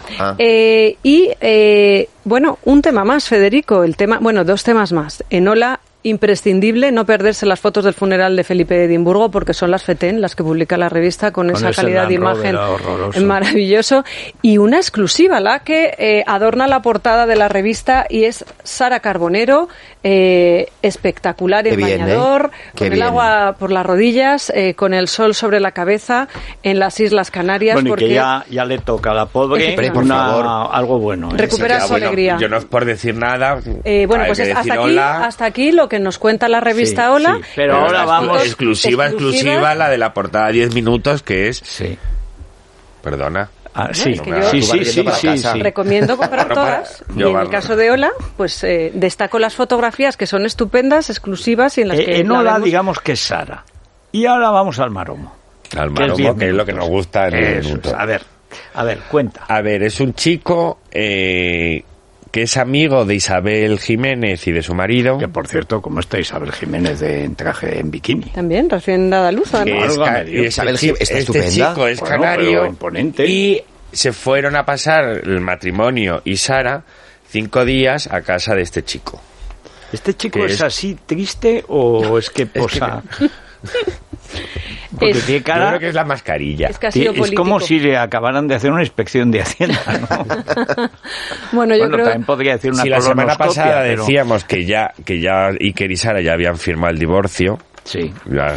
[SPEAKER 6] Ah.
[SPEAKER 4] Bueno, un tema más, Federico. Dos temas más. En Hola, imprescindible no perderse las fotos del funeral de Felipe de Edimburgo, porque son las FETEN las que publica la revista con esa calidad de imagen maravilloso. Y una exclusiva, la que adorna la portada de la revista, y es Sara Carbonero, espectacular en bañador, con el agua por las rodillas, con el sol sobre la cabeza, en las Islas Canarias.
[SPEAKER 7] Bueno,
[SPEAKER 4] porque
[SPEAKER 7] y que ya le toca a la pobre
[SPEAKER 6] por favor.
[SPEAKER 7] algo bueno.
[SPEAKER 4] Recupera su alegría.
[SPEAKER 5] Yo no es por decir nada.
[SPEAKER 4] Pues hasta aquí lo que nos cuenta la revista Hola.
[SPEAKER 7] Sí, pero ahora vamos...
[SPEAKER 5] Exclusiva, la de la portada 10 minutos, que es...
[SPEAKER 7] Sí.
[SPEAKER 5] Perdona.
[SPEAKER 7] Sí,
[SPEAKER 4] es que yo
[SPEAKER 7] sí.
[SPEAKER 4] recomiendo comprar todas. Y en el caso de Ola, pues destaco las fotografías que son estupendas, exclusivas y en las que
[SPEAKER 7] en Ola digamos que es Sara. Y ahora vamos al Maromo.
[SPEAKER 5] Al Maromo, que es lo que nos gusta en el minuto.
[SPEAKER 7] A ver, cuenta.
[SPEAKER 5] A ver, es un chico que es amigo de Isabel Jiménez y de su marido.
[SPEAKER 7] Que, por cierto, como está Isabel Jiménez en traje en bikini.
[SPEAKER 4] También, recién dada luz, además.
[SPEAKER 6] Isabel Jiménez está estupenda.
[SPEAKER 5] Este chico es canario,
[SPEAKER 7] imponente.
[SPEAKER 5] y se fueron a pasar el matrimonio y Sara 5 días a casa de este chico.
[SPEAKER 7] ¿Este chico es así triste o es que posa? Porque tiene cara...
[SPEAKER 5] Yo creo que es la mascarilla.
[SPEAKER 7] Es como si le acabaran de hacer una inspección de Hacienda, ¿no?
[SPEAKER 4] Bueno, yo creo...
[SPEAKER 7] también podría decir una
[SPEAKER 5] si la semana pasada
[SPEAKER 7] pero...
[SPEAKER 5] decíamos que ya Iker y Sara ya habían firmado el divorcio.
[SPEAKER 7] Sí.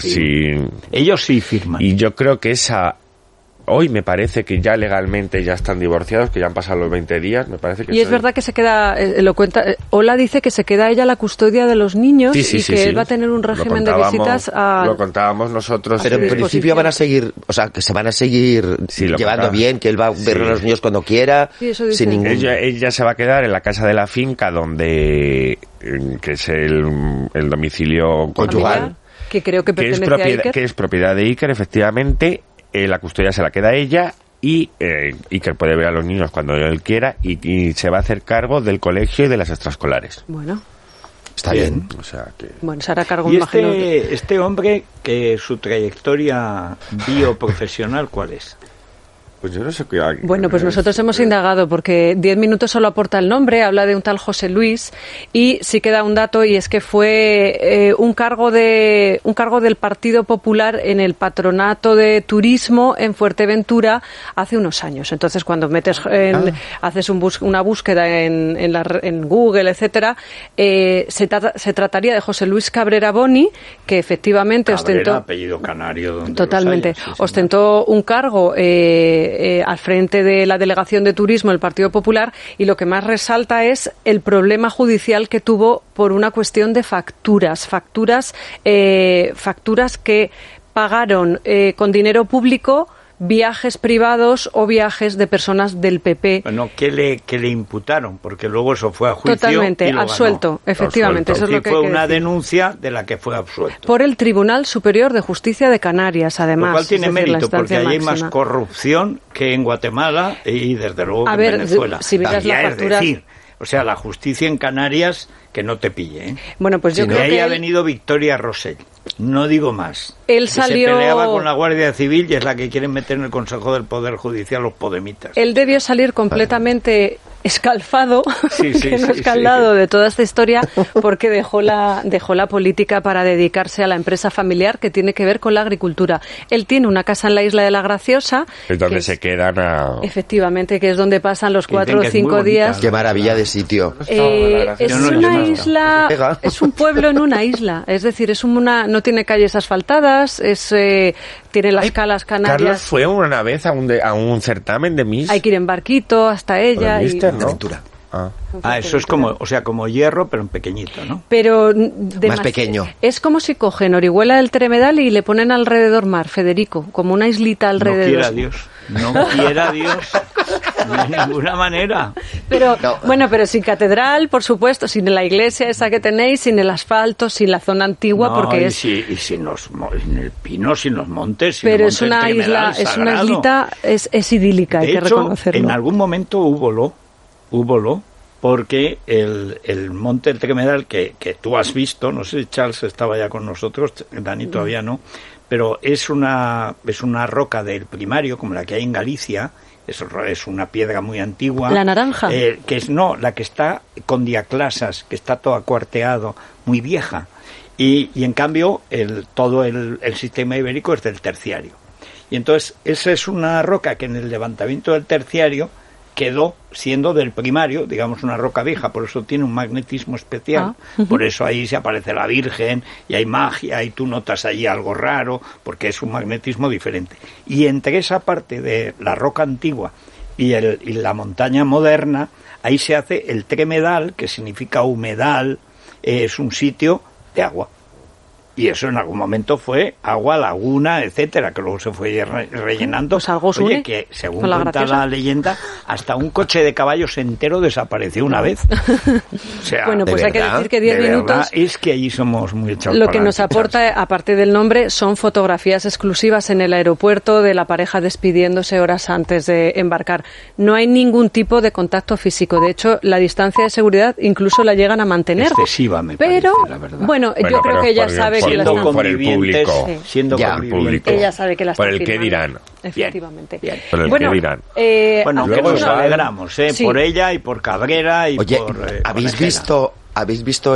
[SPEAKER 5] Ellos
[SPEAKER 7] sí firman.
[SPEAKER 5] Y yo creo que hoy me parece que ya legalmente ya están divorciados, que ya han pasado los 20 días, me parece que...
[SPEAKER 4] Y es verdad que se queda, lo cuenta, Ola dice que se queda ella la custodia de los niños él va a tener un régimen de visitas a...
[SPEAKER 5] Lo contábamos nosotros.
[SPEAKER 6] Pero en principio van a seguir, o sea, que se van a seguir llevando bien, que él va a ver a los niños cuando quiera, sin ningún...
[SPEAKER 5] Ella se va a quedar en la casa de la finca donde, que es el domicilio conyugal,
[SPEAKER 4] que creo que pertenece a Iker.
[SPEAKER 5] Que es propiedad de Iker, efectivamente. La custodia se la queda ella y Iker puede ver a los niños cuando él quiera y se va a hacer cargo del colegio y de las extraescolares.
[SPEAKER 4] Bueno,
[SPEAKER 6] está bien.
[SPEAKER 5] O sea que...
[SPEAKER 4] Bueno, se hará cargo,
[SPEAKER 7] ¿Y
[SPEAKER 4] imagino.
[SPEAKER 7] este hombre, que su trayectoria bioprofesional, cuál es?
[SPEAKER 5] Pues yo no sé qué...
[SPEAKER 4] Bueno, pues nosotros hemos indagado porque 10 minutos solo aporta el nombre, habla de un tal José Luis y sí queda un dato y es que fue un cargo del Partido Popular en el Patronato de Turismo en Fuerteventura hace unos años. Entonces, cuando haces una búsqueda en Google, etcétera, se trataría de José Luis Cabrera Boni, que efectivamente ostentó
[SPEAKER 7] apellido canario.
[SPEAKER 4] Totalmente.
[SPEAKER 7] Sí,
[SPEAKER 4] ostentó un cargo al frente de la Delegación de Turismo del Partido Popular y lo que más resalta es el problema judicial que tuvo por una cuestión de facturas que pagaron con dinero público viajes privados o viajes de personas del PP.
[SPEAKER 7] Bueno, ¿qué le imputaron? Porque luego eso fue a juicio.
[SPEAKER 4] Totalmente,
[SPEAKER 7] y lo
[SPEAKER 4] absuelto,
[SPEAKER 7] ganó.
[SPEAKER 4] efectivamente. Eso es lo que
[SPEAKER 7] fue
[SPEAKER 4] hay que
[SPEAKER 7] una
[SPEAKER 4] decir.
[SPEAKER 7] denuncia de la que fue absuelto.
[SPEAKER 4] Por el Tribunal Superior de Justicia de Canarias, además.
[SPEAKER 7] Lo cual tiene mérito, porque allí hay más
[SPEAKER 4] máxima.
[SPEAKER 7] Corrupción que en Guatemala y desde luego que
[SPEAKER 4] en
[SPEAKER 7] Venezuela.
[SPEAKER 4] Si miras la factura...
[SPEAKER 7] Es decir, o sea, la justicia en Canarias que no te pille, ¿eh?
[SPEAKER 4] Bueno, pues yo creo
[SPEAKER 7] de ahí
[SPEAKER 4] que
[SPEAKER 7] ha venido Victoria Rosell. No digo más.
[SPEAKER 4] Él salió...
[SPEAKER 7] Se peleaba con la Guardia Civil y es la que quieren meter en el Consejo del Poder Judicial los podemitas.
[SPEAKER 4] Él debió salir completamente escalfado, escaldado de toda esta historia, porque dejó la política para dedicarse a la empresa familiar que tiene que ver con la agricultura. Él tiene una casa en la isla de La Graciosa.
[SPEAKER 5] Es donde se quedan
[SPEAKER 4] efectivamente, que es donde pasan los 4 o 5 días.
[SPEAKER 6] Qué maravilla de sitio.
[SPEAKER 4] Es una isla, es un pueblo en una isla, es decir, no tiene calles asfaltadas, tiene las calas canarias.
[SPEAKER 5] Carlos fue una vez a un certamen de Miss.
[SPEAKER 4] Hay que ir en barquito hasta ella.
[SPEAKER 6] ¿no? Aventura.
[SPEAKER 7] Eso es como hierro, pero en pequeñito, ¿no?
[SPEAKER 4] Pero
[SPEAKER 6] más pequeño.
[SPEAKER 4] Es como si cogen Orihuela del Tremedal y le ponen alrededor mar, Federico, como una islita alrededor.
[SPEAKER 7] No quiera Dios, de ninguna manera.
[SPEAKER 4] Pero pero sin catedral, por supuesto, sin la iglesia esa que tenéis, sin el asfalto, sin la zona antigua, porque
[SPEAKER 7] sin el pino, sin los montes.
[SPEAKER 4] Pero es una isla, es una islita, es idílica, hay que reconocerlo.
[SPEAKER 7] En algún momento húbolo, porque el monte del Tremedal que tú has visto, no sé si Charles estaba ya con nosotros, Dani todavía no, pero es una roca del Primario, como la que hay en Galicia, es una piedra muy antigua.
[SPEAKER 4] ¿La naranja?
[SPEAKER 7] La que está con diaclasas, que está todo acuarteado, muy vieja. Y en cambio, todo el sistema ibérico es del Terciario. Y entonces, esa es una roca que en el levantamiento del Terciario quedó siendo del Primario, digamos una roca vieja, por eso tiene un magnetismo especial, por eso ahí se aparece la Virgen, y hay magia, y tú notas allí algo raro, porque es un magnetismo diferente. Y entre esa parte de la roca antigua y la montaña moderna, ahí se hace el Tremedal, que significa humedal, es un sitio de agua. Y eso en algún momento fue agua, laguna, etcétera, que luego se fue rellenando.
[SPEAKER 4] Pues algo
[SPEAKER 7] Oye,
[SPEAKER 4] une
[SPEAKER 7] que según
[SPEAKER 4] con la
[SPEAKER 7] cuenta
[SPEAKER 4] graciosa.
[SPEAKER 7] la leyenda, hasta un coche de caballos entero desapareció una vez. O sea,
[SPEAKER 4] Bueno, pues
[SPEAKER 6] ¿de
[SPEAKER 4] hay que
[SPEAKER 6] verdad?
[SPEAKER 4] decir que 10
[SPEAKER 7] de verdad,
[SPEAKER 4] minutos...
[SPEAKER 7] es que allí somos muy echados
[SPEAKER 4] Lo
[SPEAKER 7] para
[SPEAKER 4] que nos
[SPEAKER 7] adelante, ¿sabes?
[SPEAKER 4] aporta, aparte del nombre, son fotografías exclusivas en el aeropuerto de la pareja despidiéndose horas antes de embarcar. No hay ningún tipo de contacto físico. De hecho, la distancia de seguridad incluso la llegan a mantener.
[SPEAKER 7] Excesiva, me
[SPEAKER 4] Pero,
[SPEAKER 7] parece, la verdad.
[SPEAKER 4] bueno, yo
[SPEAKER 5] Bueno,
[SPEAKER 4] creo
[SPEAKER 5] pero
[SPEAKER 4] que ella
[SPEAKER 5] por-
[SPEAKER 4] sabe
[SPEAKER 5] por-
[SPEAKER 4] que la
[SPEAKER 7] Siendo
[SPEAKER 4] están...
[SPEAKER 5] por el
[SPEAKER 7] convivientes,
[SPEAKER 5] público.
[SPEAKER 7] siendo
[SPEAKER 6] Ya,
[SPEAKER 7] convivientes.
[SPEAKER 5] público.
[SPEAKER 4] Ella sabe que la
[SPEAKER 5] Por
[SPEAKER 4] están
[SPEAKER 5] el qué
[SPEAKER 4] filmando.
[SPEAKER 5] dirán.
[SPEAKER 4] Efectivamente.
[SPEAKER 7] Bien.
[SPEAKER 5] Por el
[SPEAKER 4] Bueno,
[SPEAKER 5] qué dirán.
[SPEAKER 7] Bueno,
[SPEAKER 4] aunque
[SPEAKER 7] luego
[SPEAKER 4] no-
[SPEAKER 7] nos alegramos,
[SPEAKER 4] Sí.
[SPEAKER 7] por ella y por Cabrera y
[SPEAKER 6] Oye,
[SPEAKER 7] por...
[SPEAKER 6] ¿habéis
[SPEAKER 7] Conejera.
[SPEAKER 6] visto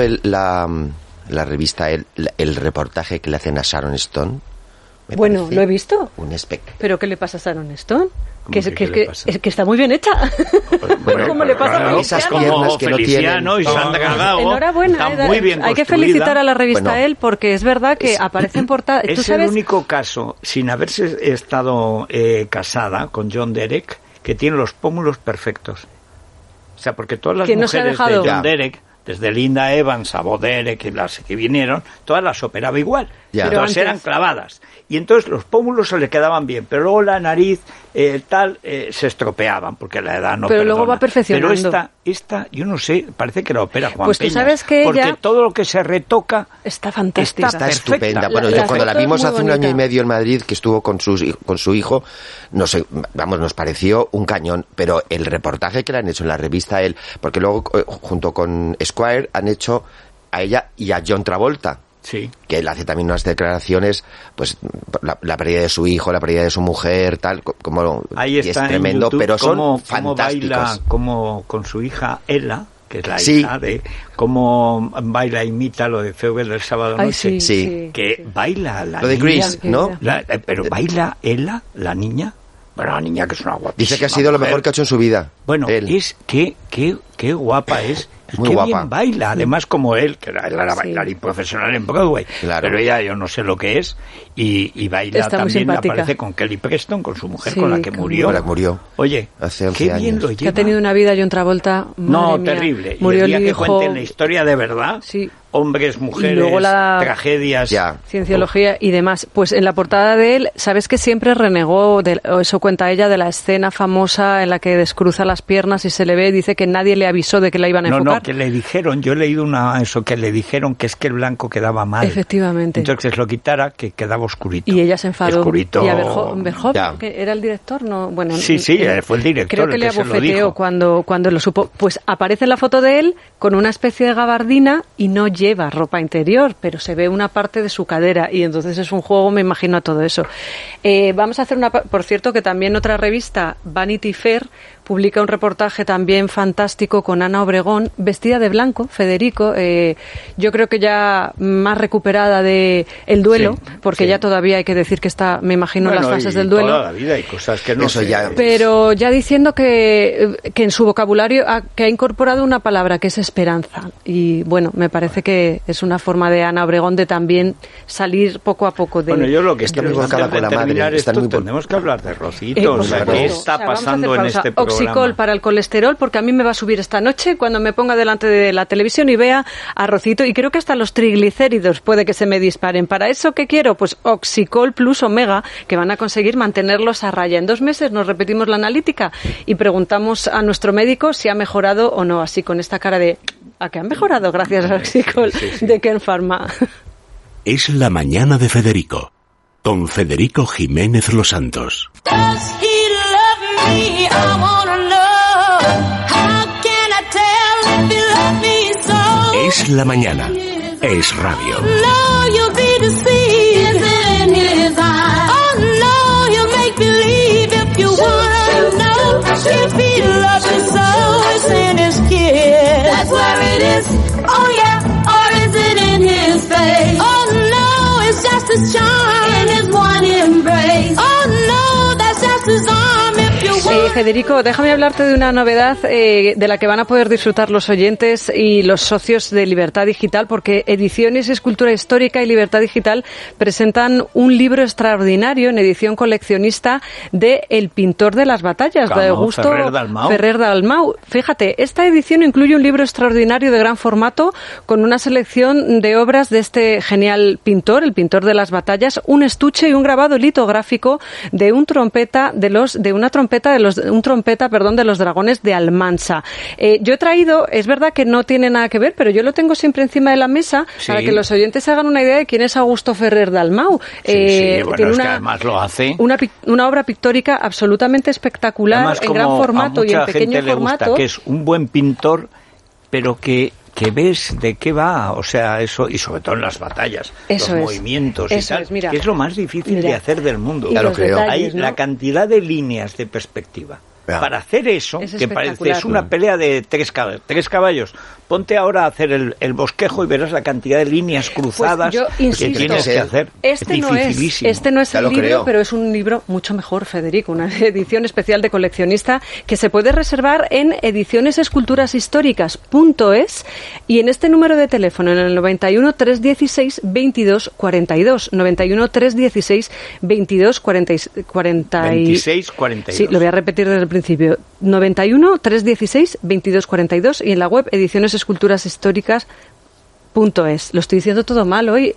[SPEAKER 6] la revista, el reportaje que le hacen a Sharon Stone? Me
[SPEAKER 4] Bueno,
[SPEAKER 6] parece
[SPEAKER 4] lo he visto.
[SPEAKER 6] un espectáculo.
[SPEAKER 4] ¿Pero qué le pasa a Sharon Stone?
[SPEAKER 7] ¿Cómo que qué le pasa?
[SPEAKER 4] Es que está muy bien hecha.
[SPEAKER 6] Bueno,
[SPEAKER 4] ¿Cómo le pasa a
[SPEAKER 7] claro,
[SPEAKER 6] esas
[SPEAKER 4] Feliciano?
[SPEAKER 6] piernas
[SPEAKER 7] como
[SPEAKER 6] que no
[SPEAKER 7] Feliciano y
[SPEAKER 6] tienen-
[SPEAKER 7] Sandra Gago.
[SPEAKER 4] Enhorabuena.
[SPEAKER 7] Está muy bien
[SPEAKER 4] Hay que
[SPEAKER 7] construida.
[SPEAKER 4] felicitar a la revista
[SPEAKER 6] Bueno,
[SPEAKER 4] Elle porque es verdad que aparece en portada. ¿Tú
[SPEAKER 7] Es
[SPEAKER 4] sabes?
[SPEAKER 7] el único caso, sin haberse estado casada con John Derek, que tiene los pómulos perfectos. O sea, porque todas las
[SPEAKER 4] Que no se ha
[SPEAKER 7] mujeres de
[SPEAKER 4] dejado.
[SPEAKER 7] John Derek, desde Linda Evans a Bo Derek y las que vinieron, todas las operaba igual.
[SPEAKER 6] Ya.
[SPEAKER 4] Pero
[SPEAKER 7] Todas
[SPEAKER 4] antes-
[SPEAKER 7] eran clavadas. Y entonces los pómulos se le quedaban bien, pero luego la nariz se estropeaban, porque la edad no
[SPEAKER 4] Pero luego
[SPEAKER 7] perdona.
[SPEAKER 4] va perfeccionando.
[SPEAKER 7] Pero esta, yo no sé, parece que la opera Juan
[SPEAKER 4] Pues tú
[SPEAKER 7] Peña,
[SPEAKER 4] sabes que
[SPEAKER 7] porque
[SPEAKER 4] ella-
[SPEAKER 7] todo lo que se retoca
[SPEAKER 4] Está fantástica.
[SPEAKER 6] Está
[SPEAKER 7] perfecta.
[SPEAKER 6] estupenda. Bueno,
[SPEAKER 4] La
[SPEAKER 6] yo cuando la
[SPEAKER 4] foto es
[SPEAKER 6] vimos
[SPEAKER 4] muy
[SPEAKER 6] hace un año y
[SPEAKER 4] bonita.
[SPEAKER 6] medio en Madrid, que estuvo con su hijo, no sé, vamos, nos pareció un cañón, pero el reportaje que le han hecho en la revista él, porque luego junto con Esquire han hecho a ella y a John Travolta,
[SPEAKER 7] Sí.
[SPEAKER 6] que él hace también unas declaraciones, pues la pérdida de su hijo, la pérdida de su mujer, tal, como
[SPEAKER 7] Ahí
[SPEAKER 6] y
[SPEAKER 7] está
[SPEAKER 6] es tremendo,
[SPEAKER 7] en YouTube
[SPEAKER 6] pero son
[SPEAKER 7] cómo
[SPEAKER 6] fantásticos.
[SPEAKER 7] baila como con su hija Ella, que es la
[SPEAKER 6] Sí.
[SPEAKER 7] hija de cómo baila, imita lo de Feuer del sábado
[SPEAKER 4] Ay,
[SPEAKER 7] noche.
[SPEAKER 6] Sí.
[SPEAKER 7] Que baila la
[SPEAKER 6] Lo de
[SPEAKER 7] niña.
[SPEAKER 6] Grease, ¿no?
[SPEAKER 7] Pero baila Ella, la niña. Bueno, la niña que es una guapísima
[SPEAKER 6] Dice que ha sido lo
[SPEAKER 7] mujer.
[SPEAKER 6] mejor que ha hecho en su vida.
[SPEAKER 7] Bueno,
[SPEAKER 6] él.
[SPEAKER 7] es qué guapa es.
[SPEAKER 6] Muy
[SPEAKER 7] qué
[SPEAKER 6] guapa.
[SPEAKER 7] bien baila, además como él, que era
[SPEAKER 4] Sí.
[SPEAKER 7] bailarín profesional en Broadway.
[SPEAKER 6] Claro.
[SPEAKER 7] Pero ella yo no sé lo que es. Y baila
[SPEAKER 4] Está muy
[SPEAKER 7] también,
[SPEAKER 4] simpática.
[SPEAKER 7] aparece con Kelly Preston, con su mujer,
[SPEAKER 4] Sí,
[SPEAKER 7] con la que
[SPEAKER 4] con-
[SPEAKER 7] murió.
[SPEAKER 6] Con la que murió.
[SPEAKER 7] Oye,
[SPEAKER 6] Hace 11
[SPEAKER 7] qué bien
[SPEAKER 6] años.
[SPEAKER 7] lo
[SPEAKER 4] Que
[SPEAKER 7] lleva.
[SPEAKER 4] ha tenido una vida John Travolta.
[SPEAKER 7] No,
[SPEAKER 4] madre mía.
[SPEAKER 7] terrible. Y
[SPEAKER 4] Murió
[SPEAKER 7] el día
[SPEAKER 4] el
[SPEAKER 7] que
[SPEAKER 4] hijo.
[SPEAKER 7] cuenten la historia de verdad,
[SPEAKER 4] Sí.
[SPEAKER 7] hombres, mujeres,
[SPEAKER 4] luego la-
[SPEAKER 7] tragedias.
[SPEAKER 6] Ya.
[SPEAKER 4] Cienciología y demás. Pues en la portada de él, ¿sabes que siempre renegó, o eso cuenta ella, de la escena famosa en la que descruza las piernas y se le ve, dice que nadie le avisó de que la iban a
[SPEAKER 7] No,
[SPEAKER 4] enfocar?
[SPEAKER 7] no, que le dijeron, yo he leído eso, que le dijeron que es que el blanco quedaba mal.
[SPEAKER 4] Efectivamente.
[SPEAKER 7] Entonces que lo quitara, que quedaba oscurito.
[SPEAKER 4] Y ella se enfadó.
[SPEAKER 7] Oscurito.
[SPEAKER 4] Y a Verhoeven,
[SPEAKER 6] Ya.
[SPEAKER 4] que era el director, ¿no? Bueno,
[SPEAKER 7] Sí, fue el director
[SPEAKER 4] creo que
[SPEAKER 7] el
[SPEAKER 4] le
[SPEAKER 7] que se lo
[SPEAKER 4] abofeteó
[SPEAKER 7] dijo.
[SPEAKER 4] cuando lo supo. Pues aparece en la foto de él con una especie de gabardina y no lleva ropa interior, pero se ve una parte de su cadera y entonces es un juego, me imagino, a todo eso. Vamos a hacer por cierto, que también otra revista, Vanity Fair, publica un reportaje también fantástico con Ana Obregón, vestida de blanco, Federico, yo creo que ya más recuperada de el duelo,
[SPEAKER 7] Sí,
[SPEAKER 4] porque
[SPEAKER 7] sí.
[SPEAKER 4] ya todavía hay que decir que está, me imagino, en
[SPEAKER 7] Bueno,
[SPEAKER 4] las fases
[SPEAKER 7] y
[SPEAKER 4] del duelo.
[SPEAKER 7] toda la vida hay cosas que no
[SPEAKER 6] Eso
[SPEAKER 7] sé.
[SPEAKER 6] ya.
[SPEAKER 4] Pero ya diciendo que en su vocabulario que ha incorporado una palabra que es esperanza. Y bueno, me parece que es una forma de Ana Obregón de también salir poco a poco de...
[SPEAKER 7] Bueno, yo lo que
[SPEAKER 6] Está
[SPEAKER 7] quiero
[SPEAKER 6] muy
[SPEAKER 7] es
[SPEAKER 6] volcada
[SPEAKER 7] antes de
[SPEAKER 6] con la madre,
[SPEAKER 7] terminar
[SPEAKER 6] está
[SPEAKER 7] esto,
[SPEAKER 6] muy vol-
[SPEAKER 7] tenemos que hablar de Rocito,
[SPEAKER 4] por
[SPEAKER 7] o sea,
[SPEAKER 4] supuesto.
[SPEAKER 7] ¿qué
[SPEAKER 4] O
[SPEAKER 7] está
[SPEAKER 4] sea, vamos a
[SPEAKER 7] pasando
[SPEAKER 4] hacer
[SPEAKER 7] en
[SPEAKER 4] pausa.
[SPEAKER 7] este programa?
[SPEAKER 4] Oxicol para el colesterol, porque a mí me va a subir esta noche cuando me ponga delante de la televisión y vea a Rocito, y creo que hasta los triglicéridos puede que se me disparen. ¿Para eso qué quiero? Pues Oxicol Plus Omega, que van a conseguir mantenerlos a raya. En 2 meses nos repetimos la analítica y preguntamos a nuestro médico si ha mejorado o no, así con esta cara de ¿a qué han mejorado gracias a Oxicol de Ken Pharma?
[SPEAKER 2] Es la mañana de Federico, con Federico Jiménez Los Santos.
[SPEAKER 1] Does he love me? I wanna know. How can I tell if he loves me so?
[SPEAKER 2] Es la mañana. Es radio.
[SPEAKER 1] No, you'll be deceived. Is it in his eyes? Oh no, you'll make believe if you wanna know. If he loves you so, it's in his kiss. That's where it is. Oh yeah, or is it in his face? Oh no, it's just his charm in his one embrace. Oh no, that's just his arm if you wanna
[SPEAKER 4] Federico, déjame hablarte de una novedad de la que van a poder disfrutar los oyentes y los socios de Libertad Digital, porque Ediciones Escultura Histórica y Libertad Digital presentan un libro extraordinario en edición coleccionista de El pintor de las batallas, de Augusto Ferrer Dalmau. Fíjate, esta edición incluye un libro extraordinario de gran formato con una selección de obras de este genial pintor, el pintor de las batallas, un estuche y un grabado litográfico de un trompeta de los dragones de Almansa. Yo he traído, es verdad que no tiene nada que ver, pero yo lo tengo siempre encima de la mesa para que los oyentes hagan una idea de quién es Augusto Ferrer Dalmau.
[SPEAKER 7] Bueno, es que además lo hace.
[SPEAKER 4] Una obra pictórica absolutamente espectacular, además, en gran formato y en pequeño formato.
[SPEAKER 7] Gusta, que es un buen pintor, pero que ves de qué va, o sea, eso, y sobre todo en las batallas, los movimientos y tal, mira, que es lo más difícil de hacer del mundo.
[SPEAKER 6] Claro, creo.
[SPEAKER 7] Hay la cantidad de líneas de perspectiva. Para hacer eso, que parece es una pelea de tres caballos. Ponte ahora a hacer el bosquejo y verás la cantidad de líneas cruzadas que tienes que hacer.
[SPEAKER 4] Este no es el libro, pero es un libro mucho mejor, Federico, una edición especial de coleccionista que se puede reservar en edicionesesculturashistóricas.es y en este número de teléfono, en el 91 316 22 42, 91 316 22 26 42. Sí, lo voy a repetir desde el principio. 91 316 22 42 y en la web edicionesesculturashistóricas.es. Lo estoy diciendo todo mal hoy.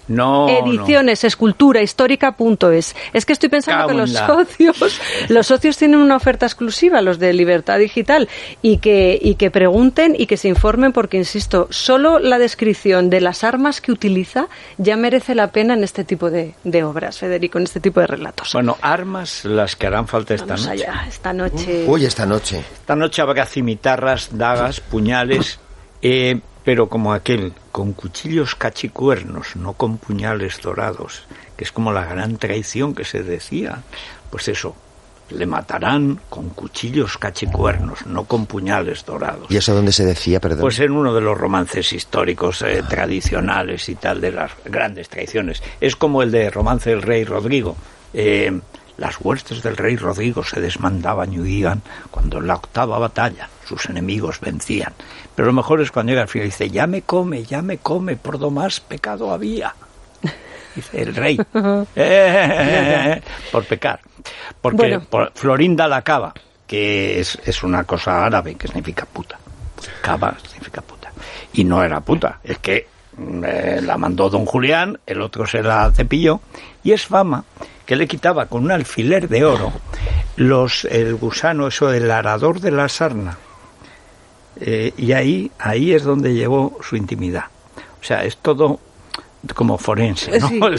[SPEAKER 4] Edicionesesculturahistórica.es. Es que estoy pensando que los socios tienen una oferta exclusiva, los de Libertad Digital, y que pregunten y que se informen, porque insisto, solo la descripción de las armas que utiliza ya merece la pena en este tipo de obras, Federico, en este tipo de relatos.
[SPEAKER 7] Bueno, armas las que harán falta esta noche.
[SPEAKER 4] Esta noche.
[SPEAKER 6] Uy, esta noche.
[SPEAKER 7] Esta noche habrá cimitarras, dagas, puñales, pero como aquel, con cuchillos cachicuernos, no con puñales dorados, que es como la gran traición que se decía. Pues eso, le matarán con cuchillos cachicuernos, no con puñales dorados.
[SPEAKER 6] ¿Y eso dónde se decía, perdón?
[SPEAKER 7] Pues en uno de los romances históricos tradicionales y tal, de las grandes traiciones. Es como el de Romance del Rey Rodrigo. Las huestes del rey Rodrigo se desmandaban y huían cuando en la octava batalla sus enemigos vencían. Pero lo mejor es cuando llega al final y dice, ya me come, por do más pecado había. Dice el rey, por pecar. Porque por Florinda la Cava, que es una cosa árabe que significa puta. Cava significa puta. Y no era puta, es que la mandó don Julián, el otro se la cepilló, y es fama que le quitaba con un alfiler de oro el gusano, eso del arador de la sarna, y ahí es donde llevó su intimidad. O sea, es todo como forense, ¿no? El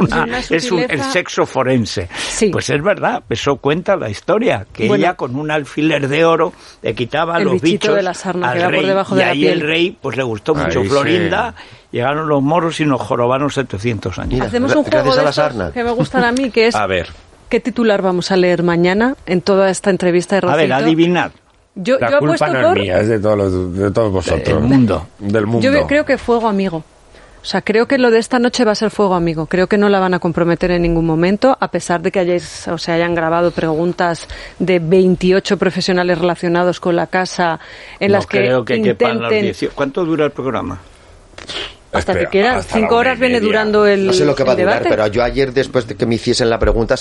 [SPEAKER 7] sexo forense. Sí. Pues es verdad, eso cuenta la historia, que ella con un alfiler de oro le quitaba los bichos
[SPEAKER 4] de la sarna,
[SPEAKER 7] al
[SPEAKER 4] que
[SPEAKER 7] rey,
[SPEAKER 4] por debajo
[SPEAKER 7] y
[SPEAKER 4] de la
[SPEAKER 7] ahí
[SPEAKER 4] piel.
[SPEAKER 7] El rey pues le gustó mucho Florinda. Llegaron los moros y nos jorobaron 700 años.
[SPEAKER 4] Mira, hacemos un juego de estos que me gustan a mí, que es...
[SPEAKER 5] A ver.
[SPEAKER 4] ¿Qué titular vamos a leer mañana en toda esta entrevista de Rocito?
[SPEAKER 7] A ver, adivinad.
[SPEAKER 5] La culpa no es mía, es de todos vosotros.
[SPEAKER 7] Del mundo.
[SPEAKER 4] Yo creo que Fuego Amigo. O sea, creo que lo de esta noche va a ser Fuego Amigo. Creo que no la van a comprometer en ningún momento, a pesar de que hayan grabado preguntas de 28 profesionales relacionados con la casa en las que
[SPEAKER 7] creo que quepan los 18. ¿Cuánto dura el programa?
[SPEAKER 4] Hasta que quedan 5 horas viene durando el debate.
[SPEAKER 6] No sé lo que va a durar, pero yo ayer, después de que me hiciesen la pregunta,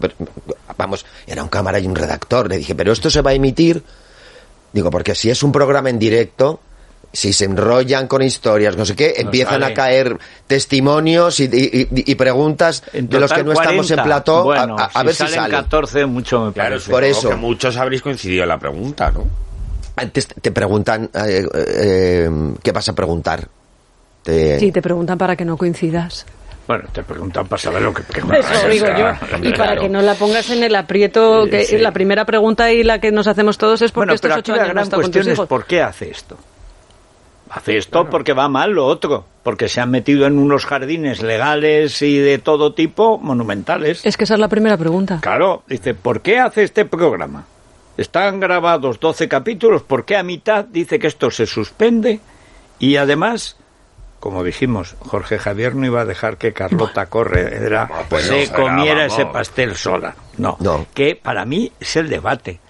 [SPEAKER 6] era un cámara y un redactor. Le dije, ¿pero esto se va a emitir? Digo, porque si es un programa en directo, si se enrollan con historias, no sé qué, empiezan a caer testimonios y preguntas de los que no 40, estamos en plató,
[SPEAKER 7] bueno,
[SPEAKER 6] a ver si salen
[SPEAKER 7] 14, mucho me parece.
[SPEAKER 6] Claro, por eso.
[SPEAKER 5] Que muchos habréis coincidido en la pregunta, ¿no?
[SPEAKER 6] Antes te preguntan, ¿qué vas a preguntar?
[SPEAKER 4] Sí, te preguntan para que no coincidas.
[SPEAKER 7] Bueno, te preguntan para saber lo que preguntas.
[SPEAKER 4] Eso digo yo. Y para que no la pongas en el aprieto, que la primera pregunta y la que nos hacemos todos es porque estos 8 años no está con tus hijos.
[SPEAKER 7] ¿Por qué hace esto? Hace esto porque va mal lo otro, porque se han metido en unos jardines legales y de todo tipo monumentales.
[SPEAKER 4] Es que esa es la primera pregunta.
[SPEAKER 7] Claro, dice, ¿por qué hace este programa? Están grabados 12 capítulos, ¿por qué a mitad dice que esto se suspende? Y además, como dijimos, Jorge Javier no iba a dejar que Carlota comiera ese pastel sola. No, que para mí es el debate.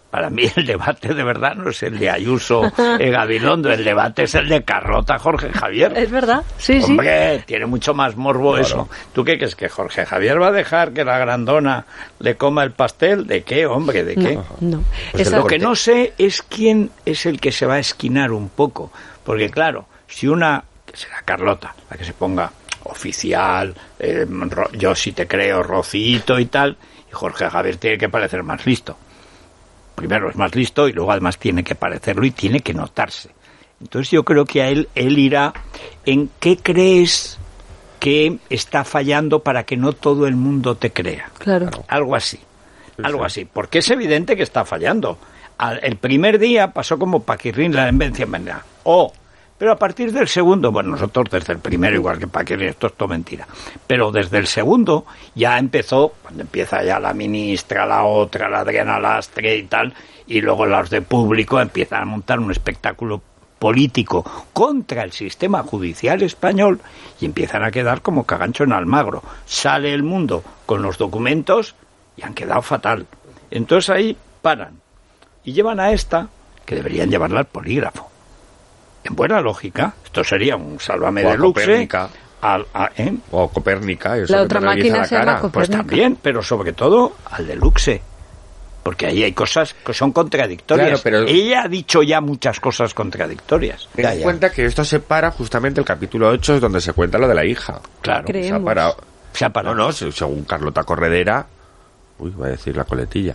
[SPEAKER 7] Para mí el debate de verdad no es el de Ayuso Gabilondo, el debate es el de Carlota Jorge Javier.
[SPEAKER 4] Es verdad, sí,
[SPEAKER 7] Hombre, tiene mucho más morbo eso. ¿Tú qué crees, que Jorge Javier va a dejar que la grandona le coma el pastel? ¿De qué, hombre? ¿De qué?
[SPEAKER 4] No.
[SPEAKER 6] Pues
[SPEAKER 7] Lo que no sé es quién es el que se va a esquinar un poco. Porque claro, si una, que será Carlota, la que se ponga oficial, yo sí te creo, Rocito y tal, y Jorge Javier tiene que parecer más listo. Primero es más listo y luego además tiene que parecerlo y tiene que notarse. Entonces yo creo que a él irá en qué crees que está fallando para que no todo el mundo te crea.
[SPEAKER 4] Claro.
[SPEAKER 7] Algo así. Algo así. Porque es evidente que está fallando. El primer día pasó como Paquirrín la invención. Pero a partir del segundo, bueno, nosotros desde el primero, igual que Paquirrín, esto es todo mentira, pero desde el segundo ya empezó, cuando empieza ya la ministra, la otra, la Adriana Lastre y tal, y luego los de Público empiezan a montar un espectáculo político contra el sistema judicial español y empiezan a quedar como cagancho en Almagro. Sale El Mundo con los documentos y han quedado fatal. Entonces ahí paran y llevan a esta, que deberían llevarla al polígrafo. En buena lógica, esto sería un Sálvame
[SPEAKER 5] O a
[SPEAKER 7] Deluxe.
[SPEAKER 5] Copérnica.
[SPEAKER 7] ¿Eh?
[SPEAKER 5] O Copérnica. Eso
[SPEAKER 4] La
[SPEAKER 5] que
[SPEAKER 4] otra
[SPEAKER 5] te reviesa
[SPEAKER 4] máquina
[SPEAKER 5] la
[SPEAKER 4] se llama
[SPEAKER 5] cara.
[SPEAKER 4] Copérnica.
[SPEAKER 7] Pues también, pero sobre todo al Deluxe. Porque ahí hay cosas que son contradictorias.
[SPEAKER 5] Claro, pero-
[SPEAKER 7] Ella ha dicho ya muchas cosas contradictorias.
[SPEAKER 5] Ten en cuenta que esto se para justamente el capítulo 8, es donde se cuenta lo de la hija.
[SPEAKER 7] Claro.
[SPEAKER 4] Creemos.
[SPEAKER 5] Se ha parado.
[SPEAKER 7] Se ha parado.
[SPEAKER 5] No, según Carlota Corredera... Uy, voy a decir la coletilla.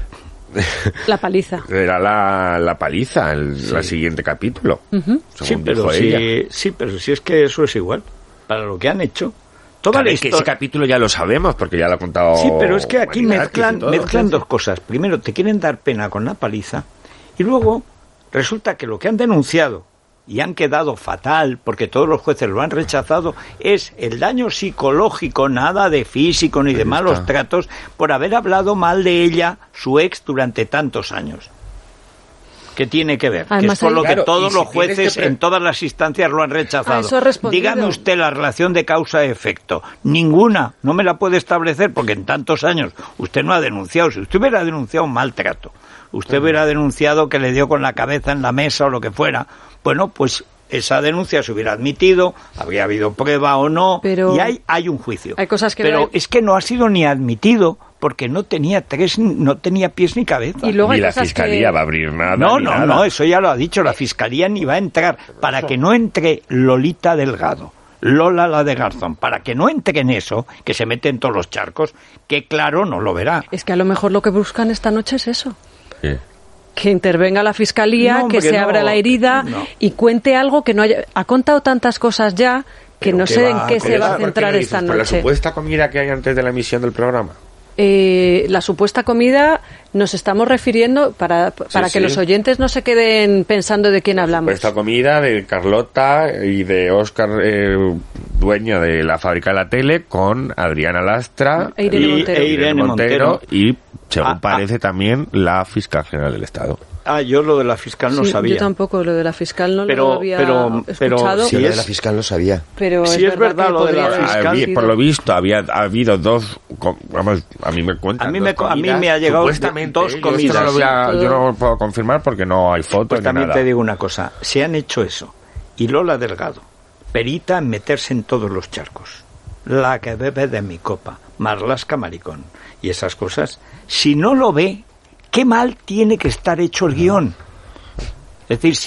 [SPEAKER 4] La paliza.
[SPEAKER 5] Era la paliza, el siguiente capítulo. Según dijo ella.
[SPEAKER 7] Pero si es que eso es igual. Para lo que han hecho. Toda
[SPEAKER 5] Claro,
[SPEAKER 7] la
[SPEAKER 5] es que ese
[SPEAKER 7] historia.
[SPEAKER 5] capítulo ya lo sabemos, porque ya lo ha contado...
[SPEAKER 7] Sí, pero es que aquí
[SPEAKER 5] Manizakis y todo.
[SPEAKER 7] mezclan dos cosas. Primero, te quieren dar pena con la paliza y luego resulta que lo que han denunciado y han quedado fatal, porque todos los jueces lo han rechazado, es el daño psicológico, nada de físico ni de
[SPEAKER 5] Ahí
[SPEAKER 7] malos
[SPEAKER 5] está.
[SPEAKER 7] tratos, por haber hablado mal de ella, su ex, durante tantos años. ¿Qué tiene que ver?
[SPEAKER 4] Además,
[SPEAKER 7] que es por
[SPEAKER 4] hay-
[SPEAKER 7] lo que
[SPEAKER 5] Claro,
[SPEAKER 7] todos
[SPEAKER 5] y si
[SPEAKER 7] los
[SPEAKER 5] tienes
[SPEAKER 7] jueces
[SPEAKER 5] que
[SPEAKER 7] en todas las instancias lo han rechazado.
[SPEAKER 4] A eso he respondido.
[SPEAKER 7] Dígame usted la relación de causa-efecto. Ninguna, no me la puede establecer porque en tantos años usted no ha denunciado. Si usted hubiera denunciado un maltrato, usted hubiera denunciado que le dio con la cabeza en la mesa o lo que fuera, bueno, pues esa denuncia se hubiera admitido, habría habido prueba o no,
[SPEAKER 4] Pero
[SPEAKER 7] y hay un juicio.
[SPEAKER 4] hay cosas que
[SPEAKER 7] pero
[SPEAKER 4] no hay-
[SPEAKER 7] es que no ha sido ni admitido porque no tenía pies ni cabeza.
[SPEAKER 4] Y luego
[SPEAKER 5] Ni
[SPEAKER 4] hay
[SPEAKER 5] la
[SPEAKER 4] cosas
[SPEAKER 5] fiscalía
[SPEAKER 4] que...
[SPEAKER 5] va a abrir nada.
[SPEAKER 7] No,
[SPEAKER 5] ni
[SPEAKER 7] no,
[SPEAKER 5] nada.
[SPEAKER 7] no, eso ya lo ha dicho, la fiscalía ni va a entrar, para que no entre Lolita Delgado, Lola la de Garzón, para que no entre en eso, que se mete en todos los charcos, que claro, no lo verá.
[SPEAKER 4] Es que a lo mejor lo que buscan esta noche es eso.
[SPEAKER 5] Sí.
[SPEAKER 4] Que intervenga la fiscalía,
[SPEAKER 7] No, hombre,
[SPEAKER 4] que se
[SPEAKER 7] no,
[SPEAKER 4] abra la herida
[SPEAKER 7] no.
[SPEAKER 4] y cuente algo que no haya... Ha contado tantas cosas ya que
[SPEAKER 7] Pero
[SPEAKER 4] no
[SPEAKER 7] ¿qué
[SPEAKER 4] sé
[SPEAKER 7] va
[SPEAKER 4] en
[SPEAKER 7] a
[SPEAKER 4] qué se va a
[SPEAKER 5] ¿Por qué
[SPEAKER 4] centrar
[SPEAKER 5] lo
[SPEAKER 4] esta
[SPEAKER 5] dices? ¿Por la
[SPEAKER 4] noche.
[SPEAKER 5] supuesta comida que hay antes de la emisión del programa?
[SPEAKER 4] La supuesta comida nos estamos refiriendo para que
[SPEAKER 5] sí.
[SPEAKER 4] los oyentes no se queden pensando de quién hablamos.
[SPEAKER 5] Esta comida de Carlota y de Óscar, dueño de la fábrica de la tele, con Adriana Lastra
[SPEAKER 4] E Irene Montero.
[SPEAKER 5] Irene Montero y, según
[SPEAKER 7] Ah,
[SPEAKER 5] parece, también la fiscal general del Estado.
[SPEAKER 7] Yo lo de la fiscal no
[SPEAKER 4] Sí,
[SPEAKER 7] sabía.
[SPEAKER 4] Yo tampoco, lo de la fiscal no
[SPEAKER 7] Pero-
[SPEAKER 4] lo había
[SPEAKER 7] pero
[SPEAKER 4] escuchado.
[SPEAKER 7] sí
[SPEAKER 6] Yo lo de
[SPEAKER 7] es-
[SPEAKER 6] la fiscal no sabía.
[SPEAKER 4] Pero
[SPEAKER 7] Sí, es verdad
[SPEAKER 4] que
[SPEAKER 7] lo de la
[SPEAKER 4] podría haber
[SPEAKER 7] fiscal.
[SPEAKER 4] sido.
[SPEAKER 5] Por lo visto, ha habido dos, vamos, a mí me cuentan.
[SPEAKER 7] A mí
[SPEAKER 5] dos
[SPEAKER 7] me
[SPEAKER 5] comidas,
[SPEAKER 7] me ha llegado
[SPEAKER 5] supuestamente,
[SPEAKER 7] dos
[SPEAKER 5] yo esto
[SPEAKER 7] comidas.
[SPEAKER 5] no lo voy a-
[SPEAKER 4] Sí,
[SPEAKER 5] yo no lo puedo confirmar porque no hay fotos
[SPEAKER 7] Pues
[SPEAKER 5] ni
[SPEAKER 7] también
[SPEAKER 5] nada.
[SPEAKER 7] te digo una cosa, se han hecho eso. Y Lola Delgado, perita en meterse en todos los charcos. La que bebe de mi copa, Marlaska maricón. Y esas cosas, si no lo ve, qué mal tiene que estar hecho el guión. Es decir,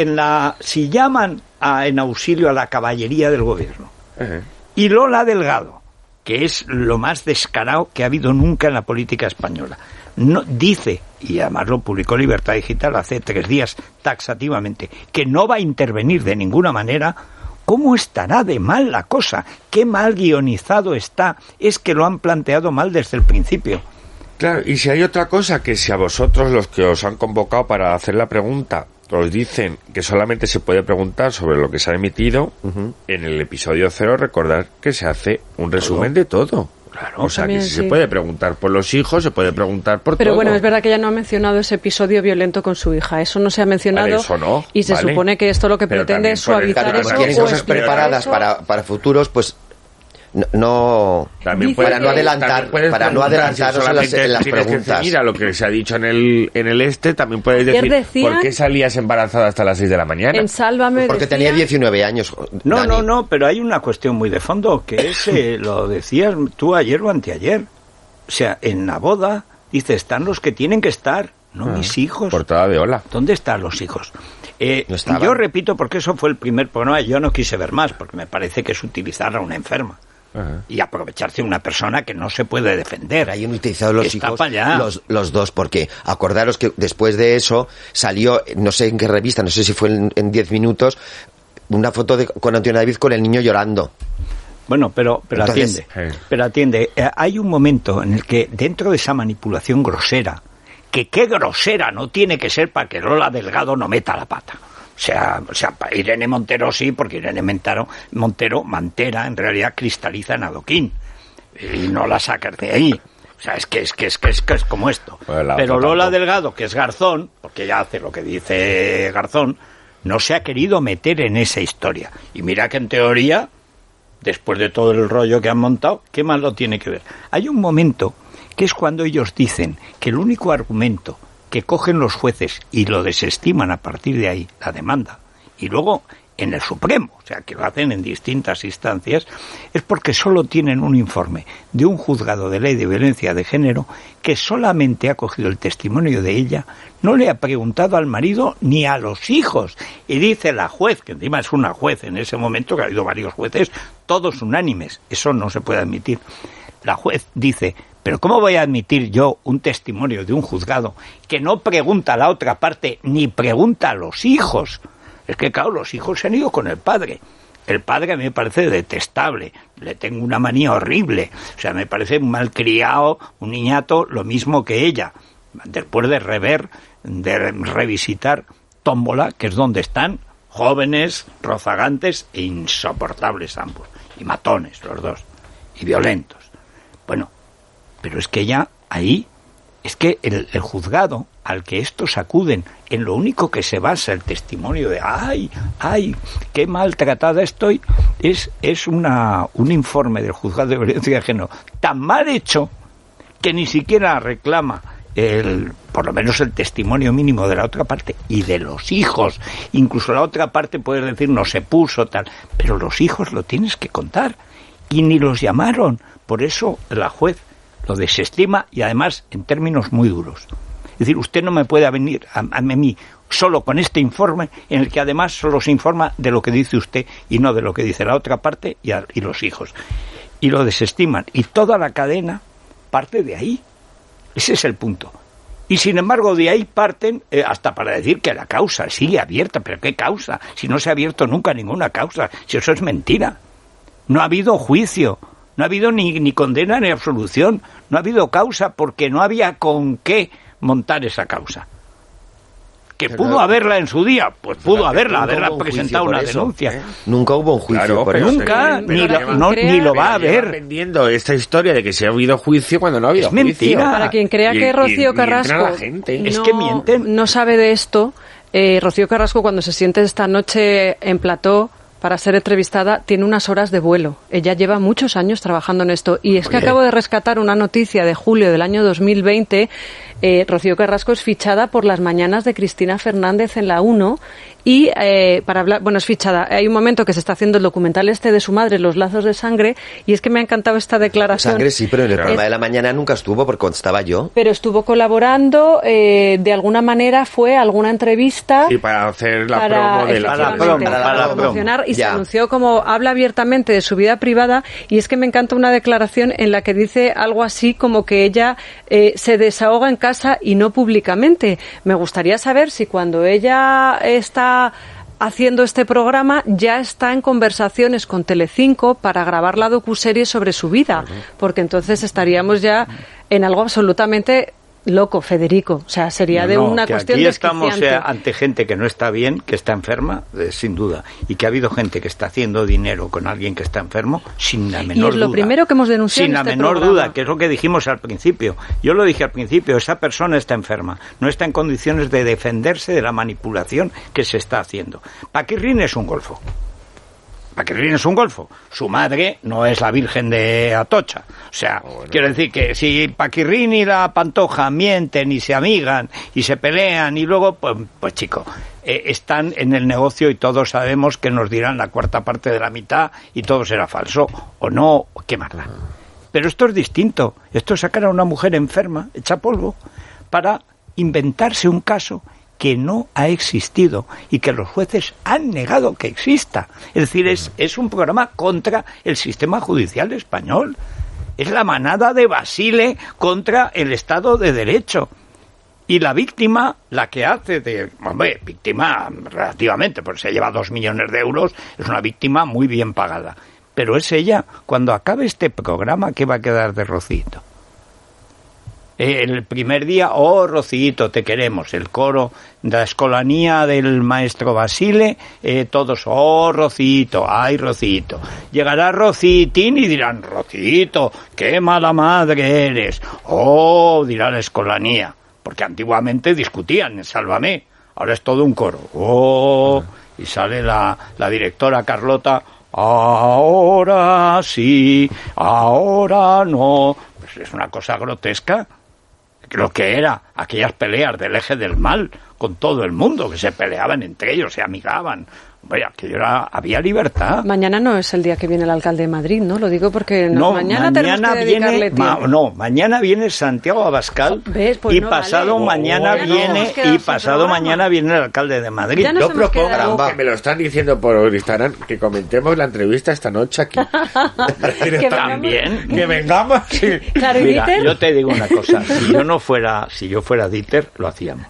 [SPEAKER 7] si llaman en auxilio a la caballería del gobierno y Lola Delgado, que es lo más descarado que ha habido nunca en la política española, no dice, y además lo publicó Libertad Digital hace 3 días taxativamente, que no va a intervenir de ninguna manera, ¿cómo estará de mal la cosa? ¿Qué mal guionizado está? Es que lo han planteado mal desde el principio.
[SPEAKER 5] Claro, y si hay otra cosa, que si a vosotros, los que os han convocado para hacer la pregunta, os dicen que solamente se puede preguntar sobre lo que se ha emitido, en el episodio 0 recordad que se hace un resumen de todo.
[SPEAKER 7] Claro.
[SPEAKER 5] O sea,
[SPEAKER 4] También,
[SPEAKER 5] que si se
[SPEAKER 4] sí.
[SPEAKER 5] puede preguntar por los hijos, se puede preguntar por
[SPEAKER 4] Pero
[SPEAKER 5] todo.
[SPEAKER 4] bueno, es verdad que ella no ha mencionado ese episodio violento con su hija. Eso no se ha mencionado.
[SPEAKER 5] Vale, eso no,
[SPEAKER 4] y se
[SPEAKER 5] vale.
[SPEAKER 4] supone que esto lo que
[SPEAKER 5] Pero
[SPEAKER 4] pretende
[SPEAKER 5] también
[SPEAKER 4] es
[SPEAKER 5] por el-
[SPEAKER 4] suavizar
[SPEAKER 6] Claro,
[SPEAKER 5] Claro,
[SPEAKER 6] como
[SPEAKER 4] eso.
[SPEAKER 6] tienen
[SPEAKER 4] o
[SPEAKER 6] cosas
[SPEAKER 4] explicar
[SPEAKER 6] preparadas
[SPEAKER 4] eso.
[SPEAKER 6] para futuros, pues para no adelantar, adelantarnos en las preguntas.
[SPEAKER 5] Mira lo que se ha dicho en el también puedes decir ¿por qué salías embarazada hasta las 6 de la mañana?
[SPEAKER 4] En Sálvame
[SPEAKER 6] porque tenía 19 años.
[SPEAKER 7] No, pero hay una cuestión muy de fondo, que es, lo decías tú ayer o anteayer. O sea, en la boda, dice, están los que tienen que estar, no mis hijos.
[SPEAKER 5] Portada de Ola.
[SPEAKER 7] ¿Dónde están los hijos? Yo repito, porque eso fue el primer programa, yo no quise ver más, porque me parece que es utilizar a una enferma. Y aprovecharse de una persona que no se puede defender.
[SPEAKER 6] Hayan utilizado los hijos, los dos, porque acordaros que después de eso salió, no sé en qué revista, no sé si fue en 10 minutos, una foto con Antonio David con el niño llorando.
[SPEAKER 7] Bueno, pero atiende. Hay un momento en el que dentro de esa manipulación grosera, que qué grosera no tiene que ser para que Lola Delgado no meta la pata. O sea, Irene Montero sí, porque Irene Mantera en realidad cristaliza en adoquín y no la sacas de ahí. O sea, es que es como esto. Pero Lola Delgado, que es Garzón, porque ella hace lo que dice Garzón, no se ha querido meter en esa historia. Y mira que en teoría, después de todo el rollo que han montado, ¿qué más lo tiene que ver? Hay un momento que es cuando ellos dicen que el único argumento que cogen los jueces y lo desestiman a partir de ahí, la demanda, y luego en el Supremo, o sea, que lo hacen en distintas instancias, es porque solo tienen un informe de un juzgado de ley de violencia de género que solamente ha cogido el testimonio de ella, no le ha preguntado al marido ni a los hijos. Y dice la juez, que encima es una juez en ese momento, que ha habido varios jueces, todos unánimes, eso no se puede admitir. La juez dice, pero ¿cómo voy a admitir yo un testimonio de un juzgado que no pregunta a la otra parte ni pregunta a los hijos? Es que, claro, los hijos se han ido con el padre. El padre a mí me parece detestable, le tengo una manía horrible. O sea, me parece un malcriado, un niñato, lo mismo que ella. Después de revisitar Tómbola, que es donde están jóvenes, rozagantes e insoportables ambos. Y matones los dos. Y violentos. Bueno, pero es que ya ahí, es que el juzgado al que estos acuden, en lo único que se basa el testimonio de ¡ay, qué maltratada estoy!, es un informe del juzgado de violencia de género tan mal hecho que ni siquiera reclama por lo menos el testimonio mínimo de la otra parte y de los hijos. Incluso la otra parte puede decir no se puso tal, pero los hijos lo tienes que contar y ni los llamaron. Por eso la juez lo desestima y además en términos muy duros. Es decir, usted no me puede venir a mí solo con este informe en el que además solo se informa de lo que dice usted y no de lo que dice la otra parte y los hijos. Y lo desestiman. Y toda la cadena parte de ahí. Ese es el punto. Y sin embargo de ahí parten hasta para decir que la causa sigue abierta. ¿Pero qué causa? Si no se ha abierto nunca ninguna causa. Si eso es mentira. No ha habido juicio. No ha habido ni condena ni absolución. No ha habido causa porque no había con qué montar esa causa. ¿Que pudo haberla en su día? Pues pudo haberla presentado una denuncia.
[SPEAKER 6] Nunca hubo un juicio por eso.
[SPEAKER 7] Nunca, ni lo va a haber.
[SPEAKER 5] Vendiendo esta historia de que se ha habido juicio cuando no ha habido juicio.
[SPEAKER 7] Es mentira.
[SPEAKER 4] Para quien crea que Rocío Carrasco
[SPEAKER 7] es que mienten.
[SPEAKER 4] No sabe de esto, Rocío Carrasco cuando se siente esta noche en plató para ser entrevistada, tiene unas horas de vuelo. Ella lleva muchos años trabajando en esto. Y es que acabo de rescatar una noticia de julio del año 2020. Rocío Carrasco es fichada por Las Mañanas de Cristina Fernández en la 1 y para hablar, bueno, es fichada. Hay un momento que se está haciendo el documental de su madre, Los lazos de sangre, y es que me ha encantado esta declaración.
[SPEAKER 6] Sangre sí, pero en el programa de la mañana nunca estuvo porque estaba yo.
[SPEAKER 4] Pero estuvo colaborando, de alguna manera fue a alguna entrevista.
[SPEAKER 5] Y para hacer la promo de
[SPEAKER 4] para promocionar, y se anunció como habla abiertamente de su vida privada, y es que me encanta una declaración en la que dice algo así como que ella se desahoga en casa y no públicamente. Me gustaría saber si cuando ella está haciendo este programa ya está en conversaciones con Telecinco para grabar la docuserie sobre su vida, porque entonces estaríamos ya en algo absolutamente loco, Federico. O sea, sería de una cuestión
[SPEAKER 7] aquí
[SPEAKER 4] desquiciante.
[SPEAKER 7] Estamos ante gente que no está bien, que está enferma, sin duda, y que ha habido gente que está haciendo dinero con alguien que está enfermo sin la menor duda.
[SPEAKER 4] Y es lo primero que hemos denunciado
[SPEAKER 7] sin la menor duda, que es lo que dijimos al principio. Yo lo dije al principio, esa persona está enferma, no está en condiciones de defenderse de la manipulación que se está haciendo. Paquirrín es un golfo. Paquirrín es un golfo. Su madre no es la Virgen de Atocha. O sea, quiero decir que si Paquirrín y la Pantoja mienten y se amigan y se pelean y luego, pues chico, están en el negocio y todos sabemos que nos dirán la cuarta parte de la mitad y todo será falso. O no, quemarla. Pero esto es distinto. Esto es sacar a una mujer enferma, hecha polvo, para inventarse un caso que no ha existido y que los jueces han negado que exista. Es decir, es un programa contra el sistema judicial español. Es la manada de Basile contra el Estado de Derecho. Y la víctima, la que hace de... Hombre, víctima relativamente, porque se lleva 2 millones de euros, es una víctima muy bien pagada. Pero es ella, cuando acabe este programa, ¿qué va a quedar de Rocito? El primer día, oh Rocito, te queremos, el coro de la escolanía del maestro Basile, todos, oh Rocito, ay Rocito. Llegará Rocitín y dirán, Rocito, qué mala madre eres. Oh, dirá la escolanía, porque antiguamente discutían en Sálvame, ahora es todo un coro. Oh, y sale la directora Carlota, ahora sí, ahora no. Pues es una cosa grotesca. Lo que era aquellas peleas del eje del mal con todo el mundo, que se peleaban entre ellos, se amigaban. Hombre, aquello había libertad.
[SPEAKER 4] Mañana no es el día que viene el alcalde de Madrid, ¿no? Lo digo porque mañana tenemos que dedicarle tiempo.
[SPEAKER 7] Mañana viene Santiago Abascal.
[SPEAKER 4] ¿Ves? Pues
[SPEAKER 7] y pasado mañana viene mañana viene el alcalde de Madrid.
[SPEAKER 5] Yo propongo, que me lo están diciendo por Instagram, que comentemos la entrevista esta noche aquí.
[SPEAKER 7] También.
[SPEAKER 5] Que vengamos. Sí.
[SPEAKER 4] Claro,
[SPEAKER 7] Mira, yo te digo una cosa, si yo fuera Dieter, lo hacíamos.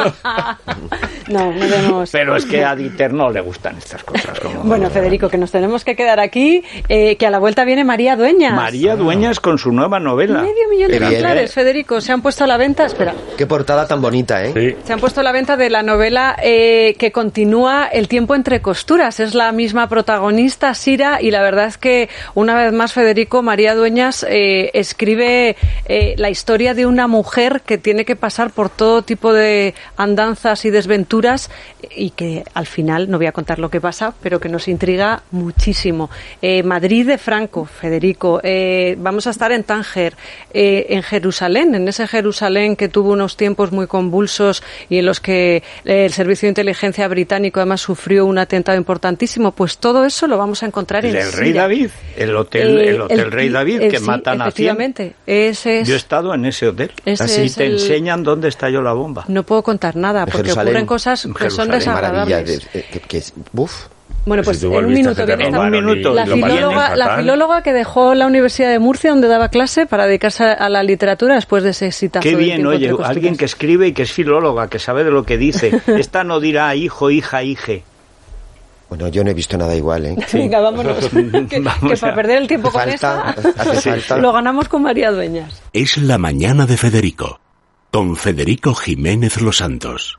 [SPEAKER 4] No vemos.
[SPEAKER 7] Pero es que a Dieter no le gustan estas cosas.
[SPEAKER 4] Bueno, Federico, que nos tenemos que quedar aquí, que a la vuelta viene María Dueñas.
[SPEAKER 7] María Dueñas con su nueva novela.
[SPEAKER 4] 500.000 de ejemplares, Federico, se han puesto a la venta, espera.
[SPEAKER 6] Qué portada tan bonita, ¿eh?
[SPEAKER 5] Sí.
[SPEAKER 4] Se han puesto a la venta de la novela que continúa El tiempo entre costuras. Es la misma protagonista, Sira, y la verdad es que, una vez más, Federico, María Dueñas escribe la historia de una mujer que tiene que pasar por todo tipo de andanzas y desventuras y que al final, no voy a contar lo que pasa, pero que nos intriga muchísimo. Madrid de Franco, Federico. Vamos a estar en Tánger, en Jerusalén, en ese Jerusalén que tuvo unos tiempos muy convulsos y en los que el Servicio de Inteligencia británico además sufrió un atentado importantísimo. Pues todo eso lo vamos a encontrar en
[SPEAKER 7] el Rey David, el hotel Rey David, que
[SPEAKER 4] sí,
[SPEAKER 7] matan a 100.
[SPEAKER 4] Ese es,
[SPEAKER 7] yo he estado en ese hotel.
[SPEAKER 4] Así
[SPEAKER 7] te enseñan dónde estalló la bomba.
[SPEAKER 4] No puedo contar nada, porque ocurren cosas que son desagradables. Bueno, pues en un minuto. La filóloga que dejó la Universidad de Murcia, donde daba clase, para dedicarse a la literatura después de ese exitazo.
[SPEAKER 7] Qué bien, oye, alguien que escribe y que es filóloga, que sabe de lo que dice. Esta no dirá hijo, hija, hije.
[SPEAKER 6] Bueno, yo no he visto nada igual, ¿eh?
[SPEAKER 4] Sí. Venga, vámonos. que para perder el tiempo con esta, lo ganamos con María Dueñas.
[SPEAKER 2] Es la mañana de Federico, con Federico Jiménez Los Santos.